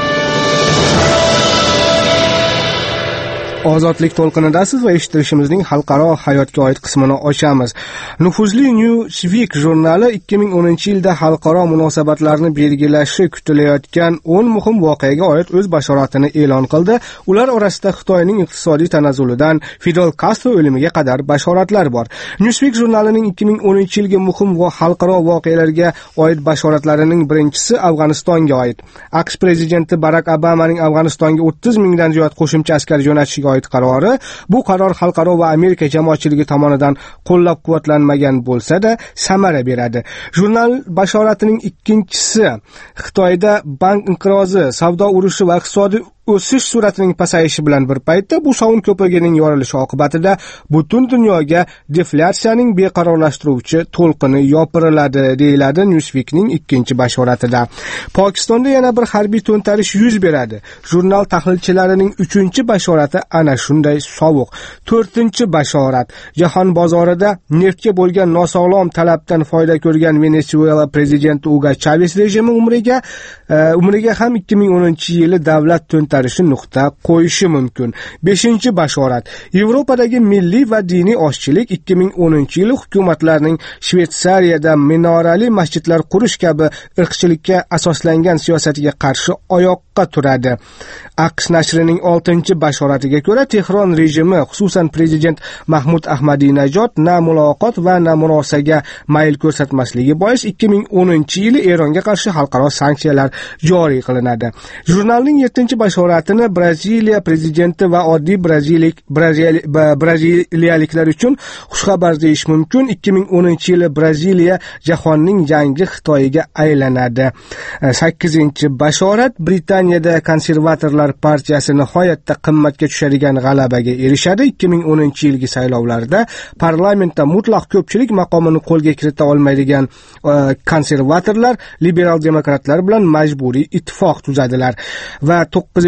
Ozodlik to'lqinidasiz va eshittirishimizning xalqaro hayotga oid qismini ochamiz. Nufuzli Newsweek jurnali 2010-yilda xalqaro munosabatlarni belgilashi kutilayotgan 10 muhim voqeaga oid o'z bashoratini e'lon qildi. Ular orasida Xitoyning iqtisodiy tanazzulidan Fidel Castro o'limiga qadar bashoratlar bor. Newsweek jurnalining 2010-yilgi muhim xalqaro voqealarga oid bashoratlarining birinchisi Afg'onistonga oid. AQSh prezidenti Barack Obamaning Afg'onistonga 30 mingdan ziyod qo'shimcha askar jo'natishiga oid qarori, bu qaror xalqaro va Amerika jamoatchiligi tomonidan qo'llab-quvvatlanmagan bo'lsa-da, samara beradi. Jurnal bashoratining ikkinchisi Xitoyda bank inqirozi, savdo urushi va iqtisodiy o'sish sur'atining pasayishi bilan bir paytda bu sovun ko'pigining yorilishi oqibatida butun dunyoga deflyatsiyaning beqarorlashtiruvchi to'lqini yopiriladi, deyiladi Newsweekning ikkinchi bashoratida. Pokistonda yana bir harbiy to'ntarish yuz beradi. Jurnal tahlilchilarining 3-bashorati ana shunday sovuq. 4-bashorat. Jahon bozorida neftga bo'lgan nosog'lom talabdan foyda ko'rgan Venesuela prezidenti Hugo Chavez rejimi umriga ham 2010-yili davlat to'ntarishi nuqta qo'yishi mumkin. 5-bashorat. Yevropadagi milliy va diniy oshchilik 2010-yili hukumatlarning Shveysariyada minorali masjidlar qurish kabi irqchilikka asoslangan siyosatiga qarshi oyoqqa turadi. AQSh nashrining 6-bashoratiga ko'ra, Tehron rejimi, xususan prezident Mahmud Ahmadinajod na muloqot va na murosaga mayl ko'rsatmasligi bois 2010-yili Eronga qarshi xalqaro sanksiyalar joriy qilinadi. Jurnalning 7-bashoratini Braziliya prezidenti va oddiy braziliyaliklar uchun xushxabar deyish mumkin. 2010-yili Braziliya jahonning yangi Xitoyiga aylanadi. 8-bashorat. Britaniyada konservatorlar partiyasi nihoyatda qimmatga tushadigan g'alabaga erishadi. 2010-yilgi saylovlarda parlamentda mutlaq ko'pchilik maqomini qo'lga kirita olmaydigan konservatorlar liberal demokratlar bilan majburiy ittifoq tuzadilar va 9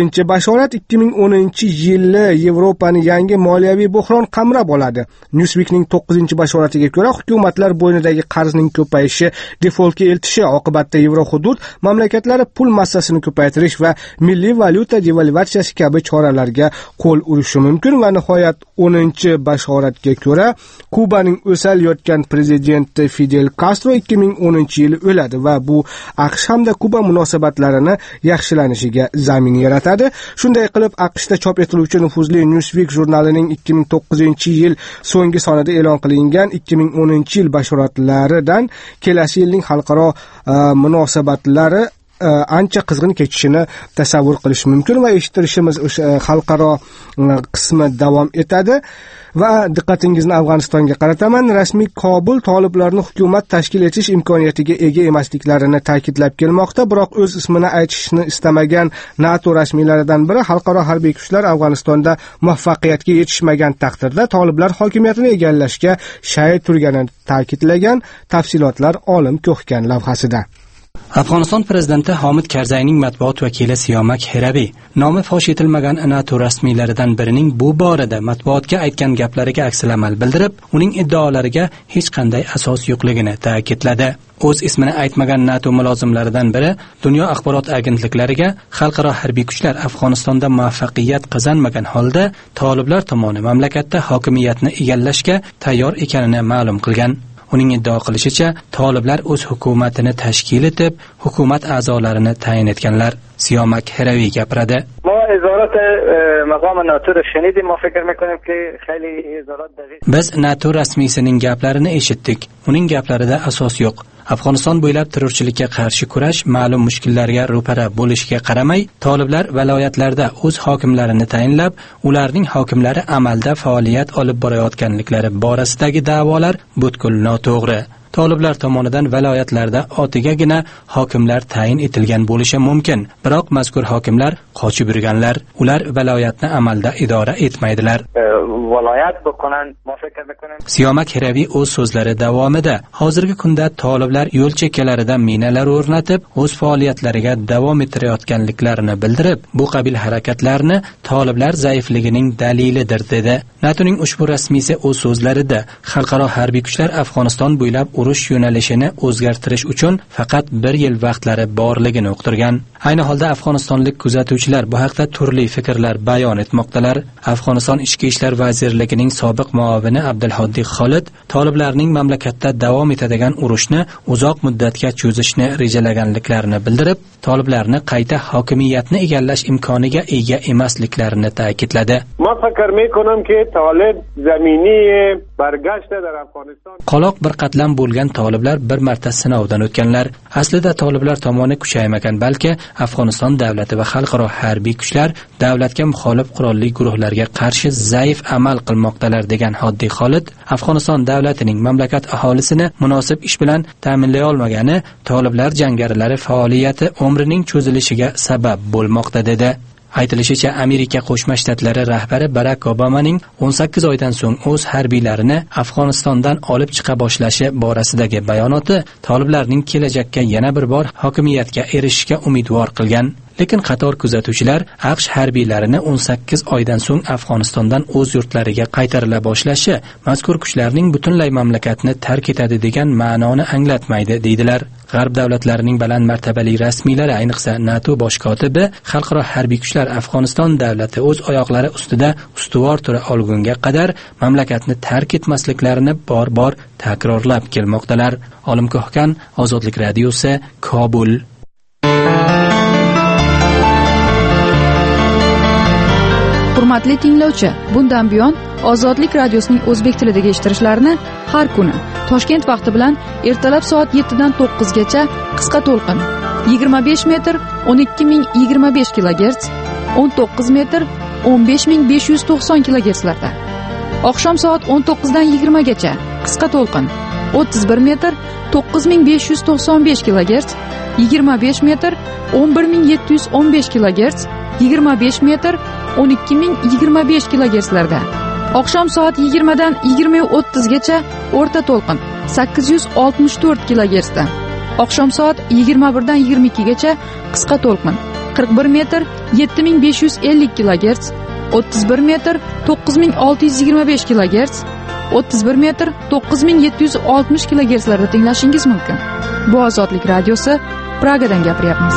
9 bashorat 2010-yili Yevropani yangi moliyaviy buhron qamrab oladi. Newsweekning 9 bashoratiga ko'ra, hukumatlar bo'ynidagi qarzning ko'payishi defoltga eltishi oqibatida Yevrohudud mamlakatlari pul massasini ko'paytirish va milliy valyuta devalvatsiyasi kabi choralarga qo'l urishi mumkin. Va nihoyat 10 bashoratga ko'ra, Kubaning o'salayotgan prezidenti Fidel Castro 2010-yili o'ladi va bu AQSh hamda Kuba munosabatlarini yaxshilanishiga zamin yaratadi. Shunday qilib, AQShda chop etiluvchi nufuzli Newsweek jurnalining 2009-yil so'nggi sonida e'lon qilingan 2010-yil bashoratlaridan kelasi yilning xalqaro munosabatlari ancha qizg'in kechishini tasavvur qilish mumkin va eshittirishimiz o'sha xalqaro qismi davom etadi. Va diqqatingizni Afg'onistonga qarataman. Rasmiy Kobul toliblarni hukumat tashkil etish imkoniyatiga ega emasliklarini ta'kidlab kelmoqda, biroq o'z ismini aytishni istamagan NATO rasmiylaridan biri xalqaro harbiy kuchlar Afg'onistonda muvaffaqiyatga yetishmagan taqdirda toliblar hokimiyatini egallashga shay turganini ta'kidlagan. Tafsilotlar Olim Ko'hkan lavhasida. Afg'oniston prezidenti Hamid Karzayning matbuot vakili Siyomak Herabiy nomi fosh etilmagan NATO rasmiylaridan birining bu borada matbuotga aytgan gaplariga aksil-amal bildirib, uning iddaolariga hech qanday asos yo'qligini ta'kidladi. O'z ismini aytmagan NATO mulozimlaridan biri dunyo axborot agentliklariga xalqaro harbiy kuchlar Afg'onistonda muvaffaqiyat qozonmagan holda toliblar tomoni mamlakatda hokimiyatni egallashga tayyor ekanini ma'lum qilgan. Uning iddao qilishicha, toliblar o'z hukumatini tashkil etib, hukumat a'zolarini tayin etganlar. Siyomak Heraviy gapiradi. Biz NATO rasmiysining gaplarini eshitdik. Uning gaplarida asos yo'q. Afg'oniston bo'ylab terrorchilikka qarshi kurash ma'lum mushkullarga ro'para bo'lishiga qaramay, toliblar viloyatlarda o'z hokimlarini tayinlab, ularning hokimlari amalda faoliyat olib borayotganliklari borasidagi da'volar butkul noto'g'ri. Toliblar tomonidan viloyatlarda otigagina hokimlar tayin etilgan bo'lishi mumkin, biroq mazkur hokimlar qochib yurganlar. Ular viloyatni amalda idora etmaydilar. Siyomak Heraviy o'z so'zlari davomida hozirgi kunda toliblar yo'l chekkalarida minalar o'rnatib, o'z faoliyatlariga davom ettirayotganliklarini bildirib, bu qabil harakatlarni toliblar zaifligining dalilidir dedi. NATOning ushbu rasmiysi o'z so'zlarida xalqaro harbiy kuchlar Afg'oniston bo'ylab urush yo'nalishini o'zgartirish uchun faqat 1 yil vaqtlari borligini uqtirgan. Ayni holda afg'onistonlik kuzatuvchilar bu haqda turli fikrlar bayon etmoqdalar. Afg'oniston Ichki ishlar vazirligining sobiq muavini Abdulhoddiy Xolid toliblarning mamlakatda davom etadigan urushni uzoq muddatga cho'zishni rejalaganliklarini bildirib, toliblarni qayta hokimiyatni egallash imkoniga ega emasliklarini ta'kidladi. Men fikr me'konamki, tolib zamini bargashta dar Afg'oniston. Qoloq bir qatlam bo'lgan toliblar bir marta sinovdan o'tganlar. Aslida toliblar tomoni kuchaymagan, balki Afg'oniston davlati va xalqaro harbiy kuchlar davlatga muxolif qurolli guruhlarga qarshi zaif amal qilmoqdalar degan Hoddiy Xolid, Afg'oniston davlatining mamlakat aholisini munosib ish bilan ta'minlay olmagani toliblar jangarilari faoliyati umrining cho'zilishiga sabab bo'lmoqda dedi. Aytilishicha, Amerika Qo'shma Shtatlari rahbari Barack Obamaning 18 oydan so'ng o'z harbiylarini Afg'onistondan olib chiqa boshlashi borasidagi bayonoti toliblarning kelajakka yana bir bor hokimiyatga erishishga umidvor qilgan. Lekin qator kuzatuvchilar AQSh harbiylarini 18 oydan so'ng Afg'onistondan o'z yurtlariga qaytarila boshlashi mazkur kuchlarning butunlay mamlakatni tark etadi degan ma'noni anglatmaydi deydilar. G'arb davlatlarining baland martabali rasmiylari, ayniqsa NATO bosh kotibi, xalqaro harbiy kuchlar Afg'oniston davlati o'z oyoqlari ustida ustuvor tura olgunga qadar mamlakatni tark etmasliklarini bor-bor takrorlab kelmoqdalar. Olim Ko'hkan, Ozodlik radiosi, Kobul. Hurmatli tinglovchi, bundan buyon Ozodlik radiosining o'zbek tilidagi eshittirishlarini har kuni Toshkent vaqti bilan ertalab soat 7 dan 9 gacha qisqa to'lqin 25 metr 12025 kHz, 19 metr 15590 kHz larda. Oqshom soat 19 dan 20 gacha qisqa to'lqin 31 metr 9595 kHz, 25 metr 11715 kHz, 25 metr 12025 kHz larda. Oqshom soat 20 dan 20:30 gacha o'rta to'lqin 864 kHz da. Oqshom soat 21 dan 22 gacha qisqa to'lqin 41 metr 7550 kHz, 31 metr 9625 kHz, 31 metr 9760 kHz larda tinglashingiz mumkin. Bu Ozodlik radiosi, Pragadan gapiryapmiz.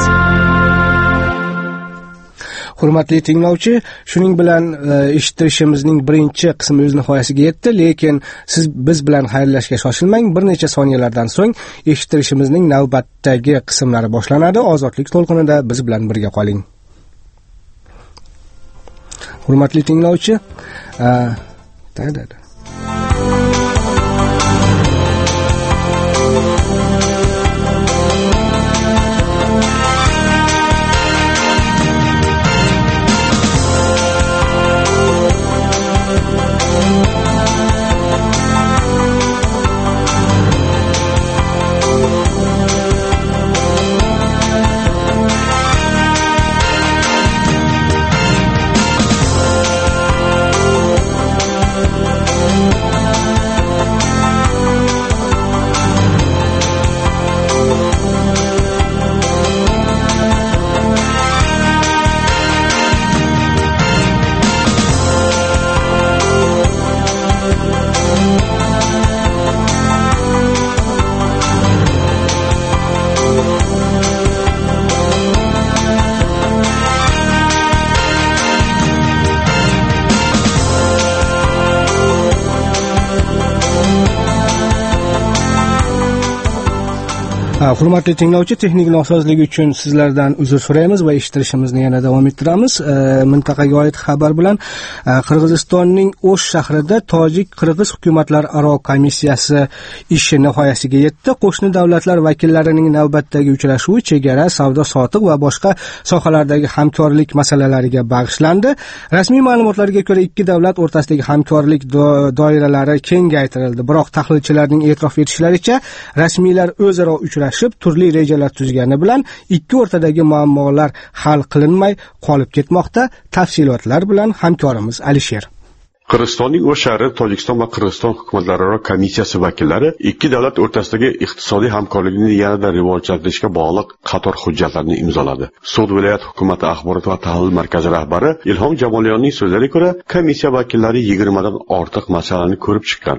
Hurmatli tinglovchi, shuning bilan eshittirishimizning birinchi qismi o'z nihoyasiga yetdi, lekin siz biz bilan xayrlashishga shoshilmang. Bir necha soniyalardan so'ng eshittirishimizning navbatdagi qismlari boshlanadi. Ozodlik to'lqinida biz bilan birga qoling. Hurmatli tinglovchi, hurmatli tinglovchi, texnik nosozligi uchun sizlardan uzr so'raymiz va eshittirishimizni yana davom ettiramiz. Mintaqaga oid xabar bilan Qirg'izistonning O'sh shahrida tojik-qirg'iz hukumatlararo komissiyasi ishi nihoyasiga yetdi. Qo'shni davlatlar vakillarining navbatdagi uchrashuvi chegara, savdo-sotiq va boshqa sohalardagi hamkorlik masalalariga bag'ishlandi. Rasmiy ma'lumotlarga ko'ra, ikki davlat o'rtasidagi hamkorlik doiralari kengaytirildi. Biroq tahlilchilarning e'tirof etishlaricha, rasmiylar o'zaro uchrashib turli rejalar tuzgani bilan ikki o'rtadagi muammolar hal qilinmay qolib ketmoqda. Tafsilotlar bilan hamkorimiz Alisher. Qirg'izistonning O'sh shahri Tojikiston va Qirg'iziston hukumatlararo komissiyasi vakillari ikki davlat o'rtasidagi iqtisodiy hamkorlikni yanada rivojlantirishga bog'liq qator hujjatlarni imzoladi. So'd viloyat hukumati axborot va tahlil markazi rahbari Ilhom Jamolyonning so'zlariga ko'ra, komissiya vakillari 20 dan ortiq masalani ko'rib chiqqan.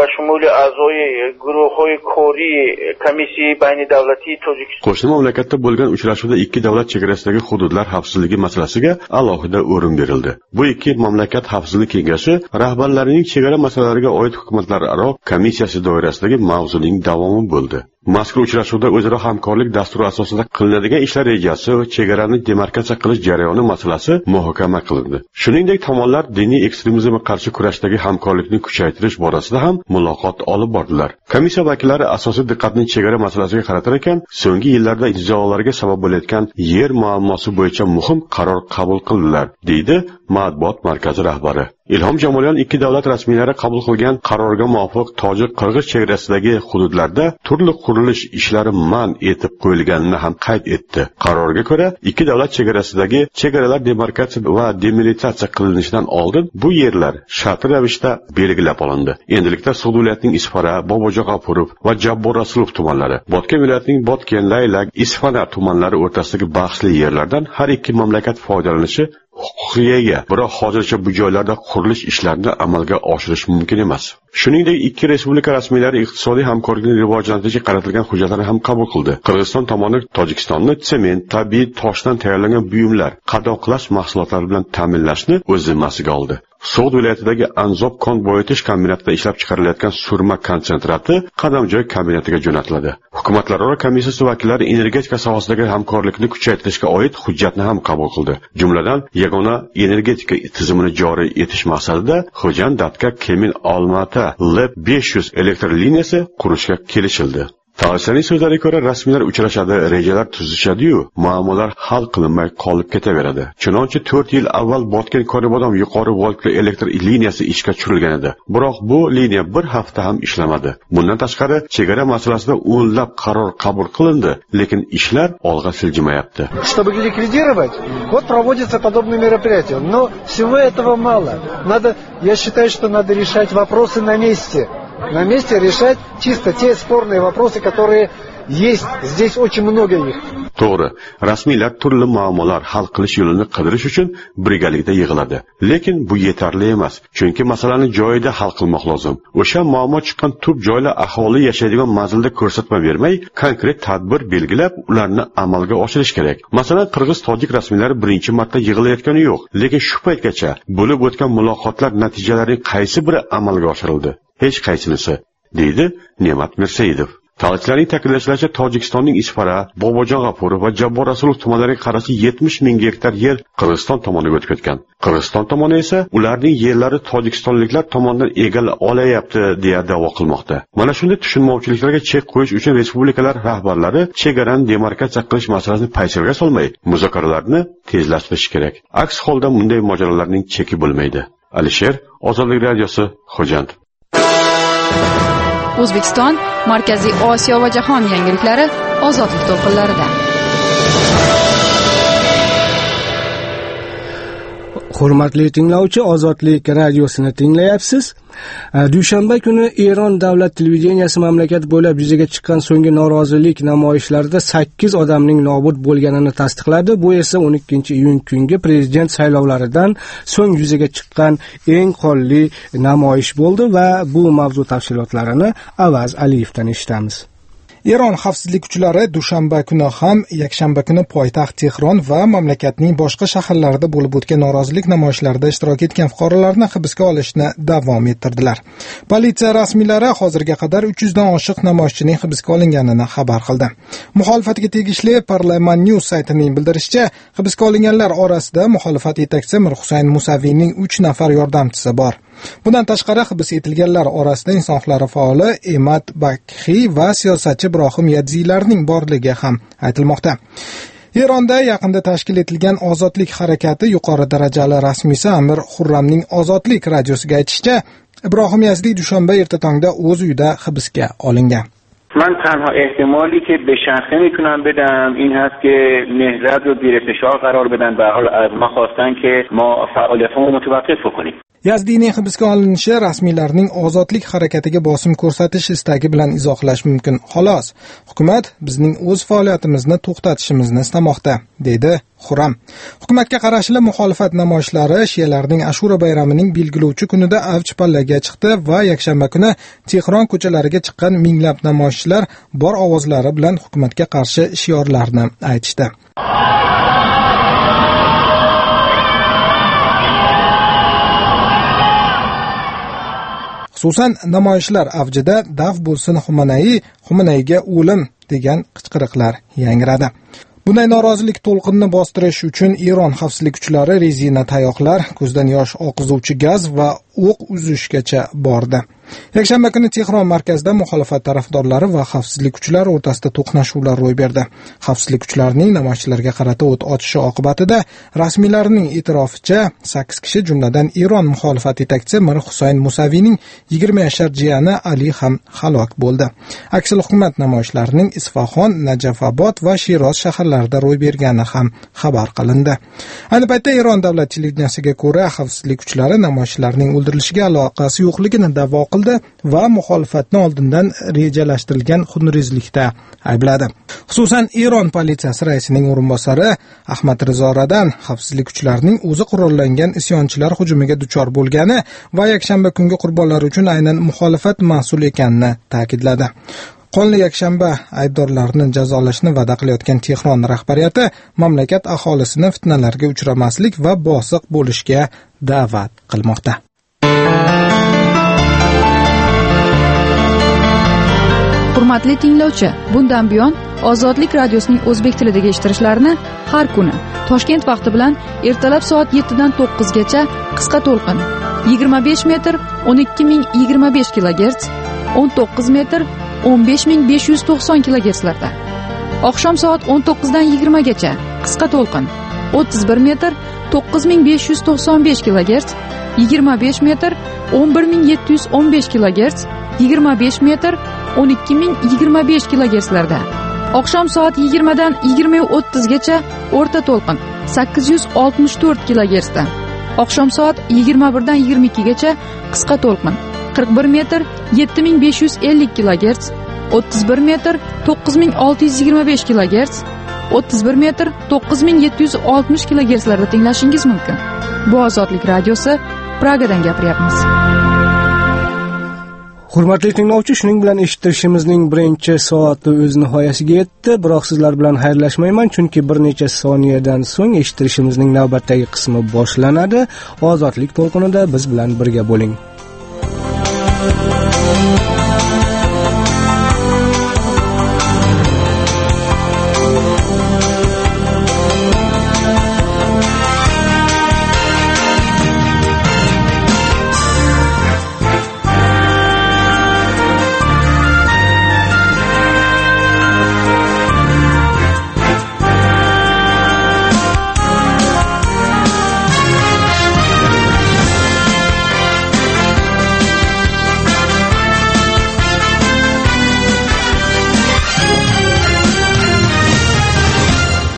Qo'shni mamlakatda bo'lgan uchrashuvda ikki davlat chegarasidagi hududlar xavfsizligi masalasiga alohida o'rin berildi. Bu ikki mamlakat xavfsizlik kengashi rahbarlarining chegara masalalariga oid hukumatlararo komissiyasi doirasidagi mavzuning davomi bo'ldi. Mazkur uchrashuvda o'zaro hamkorlik dasturi asosida qilinadigan ishlar rejasi va chegarani demarkatsiya qilish jarayoni masalasi muhokama qilindi. Shuningdek, tomonlar diniy ekstremizmga qarshi kurashdagi hamkorlikni kuchaytirish borasida ham muloqot olib bordilar. Komissiya vakillari asosiy diqqatni chegara masalasiga qaratar ekan, so'nggi yillarda nizolarga sabab bo'layotgan yer muammosi bo'yicha muhim qaror qabul qildilar, deydi matbuot markazi rahbari. Ilhom Jamolyan ikki davlat rasmiylari qabul qilgan qarorga muvofiq tojik-qirg'iz chegarasidagi hududlarda turli qurilish ishlari man etib qo'yilganini ham qayd etdi. Qarorga ko'ra, ikki davlat chegarasidagi chegaralar demarkatsiya va demilitatsiya qilinishidan oldin bu yerlar shartli ravishda belgilab olindi. Endilikda So'g'd viloyatining Isfara, Bobojo-G'afurov va Jabbor Rasulov tumanlari, Botken viloyatining Botken, Laylak, Isfana tumanlari o'rtasidagi bahsli yerlardan har ikki mamlakat foydalanishi huquqiga ega. Biroq hozircha bu joylarda qurilish ishlarini amalga oshirish mumkin emas. Shuningdek, ikki respublika rasmiylari iqtisodiy hamkorlikni rivojlantirishga qaratilgan hujjatlarni ham qabul qildi. Qirg'iziston tomoni Tojikistonni sement, tabiiy toshdan tayyorlangan buyumlar, qadoqlash mahsulotlari bilan ta'minlashni o'z zimmasiga oldi. So'g'd viloyatidagi Anzob kon boyitish kombinatida ishlab chiqarilayotgan surma konsentrati Qadamjoy kombinatiga jo'natiladi. Hukumatlararo komissiyasi vakillari energetika sohasidagi hamkorlikni kuchaytirishga oid hujjatni ham qabul qildi. Jumladan, yagona energetika tizimini joriy etish maqsadida Xo'jan Datka Kemin Olmata LEP 500 elektr liniyasi qurishga kelishildi. Faollarning so'zlariga ko'ra, rasmiylar uchrashadi, rejalar tuzishadi-yu, muammolar hal qilinmay qolib ketaveradi. Chunonchi 4 yil avval Botken Koribodom yuqori voltli elektr liniyasi ishga tushirilgan edi. Biroq bu liniya bir hafta ham ishlamadi. Bundan tashqari, chegara masalasida o'nlab qaror qabul qilindi, lekin ishlar olg'a siljimayapti. Чтобы ликвидировать, вот проводятся подобные мероприятия, но всего этого мало. Я считаю, что надо решать вопросы на месте. На месте решать чисто те спорные вопросы, которые есть. Здесь очень много их. To'g'ri, rasmiylar turli muammolar hal qilish yo'lini qidirish uchun birgalikda yig'iladi. Lekin bu yetarli emas, chunki masalani joyida hal qilmoq lozim. O'sha muammo chiqqan tub joylar aholi yashaydigan manzilda ko'rsatma bermay, konkret tadbir belgilab, ularni amalga oshirish kerak. Masalan, qirg'iz-tojik rasmiylari birinchi marta yig'ilayotgani yo'q, lekin shu paytgacha bo'lib o'tgan muloqotlar natijalarining qaysi biri amalga oshirildi? Hech qaysinisi, deydi Ne'mat Mirsaidov. Ta'kidlarning ta'kidlashlaricha, Tojikistonning Ispara, Bobojon G'afurov va Jabbor Rasulov tumanlariga qarashli 70 ming gektar yer Qirg'iziston tomoniga o'tib ketgan. Qirg'iziston tomoni esa ularning yerlari tojikistonliklar tomonidan egallab olayapti deya da'vo qilmoqda. Mana shunday tushunmovchiliklarga chek qo'yish uchun respublikalar rahbarlari chegarani demarkatsiya qilish masalasini paysalga solmay, muzokaralarni tezlashtirish kerak. Aks holda bunday mojarolarning cheki bo'lmaydi. Alisher, Ozodlik radiosi, Xo'jand. O'zbekiston, Markaziy Osiyo va jahon yangiliklari ozodlik to'lqinlarida. Hurmatli tinglovchi, Ozodlik radiosini tinglayapsiz. Dushanba kuni Eron davlat televideniyasi mamlakat bo'ylab yuzaga chiqqan so'nggi norozilik namoyishlarida 8 odamning nobud bo'lganini tasdiqladi. Bu esa 12-iyun kungi prezident saylovlaridan so'ng yuzaga chiqqan eng qonli namoyish bo'ldi va bu mavzu tafsilotlarini Avaz Aliyevdan eshitamiz. Eron xavfsizlik kuchlari dushanba kuni ham yakshanba kuni poytaxt Tehron va mamlakatning boshqa shaharlarida bo'lib o'tgan norozilik namoyishlarida ishtirok etgan fuqarolarni hibsga olishni davom ettirdilar. Politsiya rasmiylari hozirga qadar 300 dan oshiq namoyishchining hibsga olinganini xabar qildi. Muxolifatga tegishli Parlament News saytining bildirishicha, hibsga olinganlar orasida muxolifat yetakchisi Mirhusayn Musaviyning 3 nafar yordamchisi bor. Bundan tashqari hibs etilganlar orasida inson huquqlari faoli Emad Bakhi va siyosatchi Ibrohim Yadziylarning borligi ham aytilmoqda. Eronda yaqinda tashkil etilgan ozodlik harakati yuqori darajali rasmiysi Amir Xurramning Ozodlik radiosiga aytishicha, Ibrohim Yazdiy dushanba erta tongda o'z uyida hibsga olingan. من تنها احتمالی که به شخصه میتونم بدم این هست که نهضت رو زیر فشار قرار بدن. به حال از ما خواستن که ما فعالیتمون رو متوقف بکنیم. Yazdiyning hibsga olinishi rasmiylarning ozodlik harakatiga bosim ko'rsatish istagi bilan izohlash mumkin. Xolos, hukumat bizning o'z faoliyatimizni to'xtatishimizni istamoqda, dedi Xurram. Hukumatga qarashli muxolifat namoyishlari shiyalarning Ashura bayramining belgilovchi kunida avj pallaga chiqdi va yakshanba kuni Tehron ko'chalariga chiqqan minglab namoyishchilar bor ovozlari bilan hukumatga qarshi shiorlarni aytishdi. Xususan, namoyishlar avjida "Dav bo'lsin Xumanayga o'lim" degan qichqiriqlar yangradi. Bunday norozilik to'lqinini bostirish uchun Eron xavfsizlik kuchlari rezina tayoqlar, ko'zdan yosh oqizuvchi gaz va o'q uzishgacha bordi. Yakshanba kuni Tehron markazida muxolifat tarafdorlari va xavfsizlik kuchlari o'rtasida to'qnashuvlar ro'y berdi. Xavfsizlik kuchlarining namoyishchilarga qarata o't ochishi oqibatida rasmiylarning e'tiroficha 8 kishi, jumladan Eron muxolifat yetakchisi Mirhusayn Musaviyning 20 yashar jiyani Ali ham halok bo'ldi. Aksil hukumat namoyishlarining Isfaxon, Najafobod va Shiroz shaharlarida ro'y bergani ham xabar qilindi. Ayni paytda Eron davlat televideniyasiga ko'ra, xavfsizlik kuchlari namoyishchilarning o'ldirilishiga aloqasi yo'qligini da'vo qildi va muxolifatni oldindan rejalashtirilgan xunrezlikda aybladi. Xususan, Eron politsiyasi raisining o'rinbosari Ahmad Rizo Radan xavfsizlik kuchlarining o'zi qurollangan isyonchilar hujumiga duchor bo'lgani va yakshanba kungi qurbonlar uchun aynan muxolifat mas'ul ekanini ta'kidladi. Qonli yakshanba aybdorlarni jazolashni va'da qilayotgan Tehron rahbariyati mamlakat aholisini fitnalarga uchramaslik va bosiq bo'lishga da'vat qilmoqda. Hurmatli tinglovchi, bundan buyon Ozodlik radiosining o'zbek tilidagi eshittirishlarini har kuni Toshkent vaqti bilan ertalab soat 7 dan 9 gacha qisqa to'lqin 25 metr 12025 kHz, 19 metr 15590 kHz larda. Oqshom soat 19 dan 20 gacha qisqa to'lqin 31 metr 9595 kHz, 25 metr 11715 kHz, 25 metr 12025 kHz larda. Oqshom soat 20 dan 20:30 gacha o'rta to'lqin 864 kHz da. Oqshom soat 21 dan 22 gacha qisqa to'lqin 41 metr 7550 kHz, 31 metr 9625 kHz, 31 metr 9760 kilogertslarda tinglashingiz mumkin. Bu Ozodlik radiosi, Pragadan gapiryapmiz. Hurmatli tinglovchi, shuning bilan eshittirishimizning birinchi soati o'z nihoyasiga yetdi. Biroq sizlar bilan xayrlashmayman, chunki bir necha soniyadan so'ng eshittirishimizning navbatdagi qismi boshlanadi. Ozodlik to'lqinida biz bilan birga bo'ling.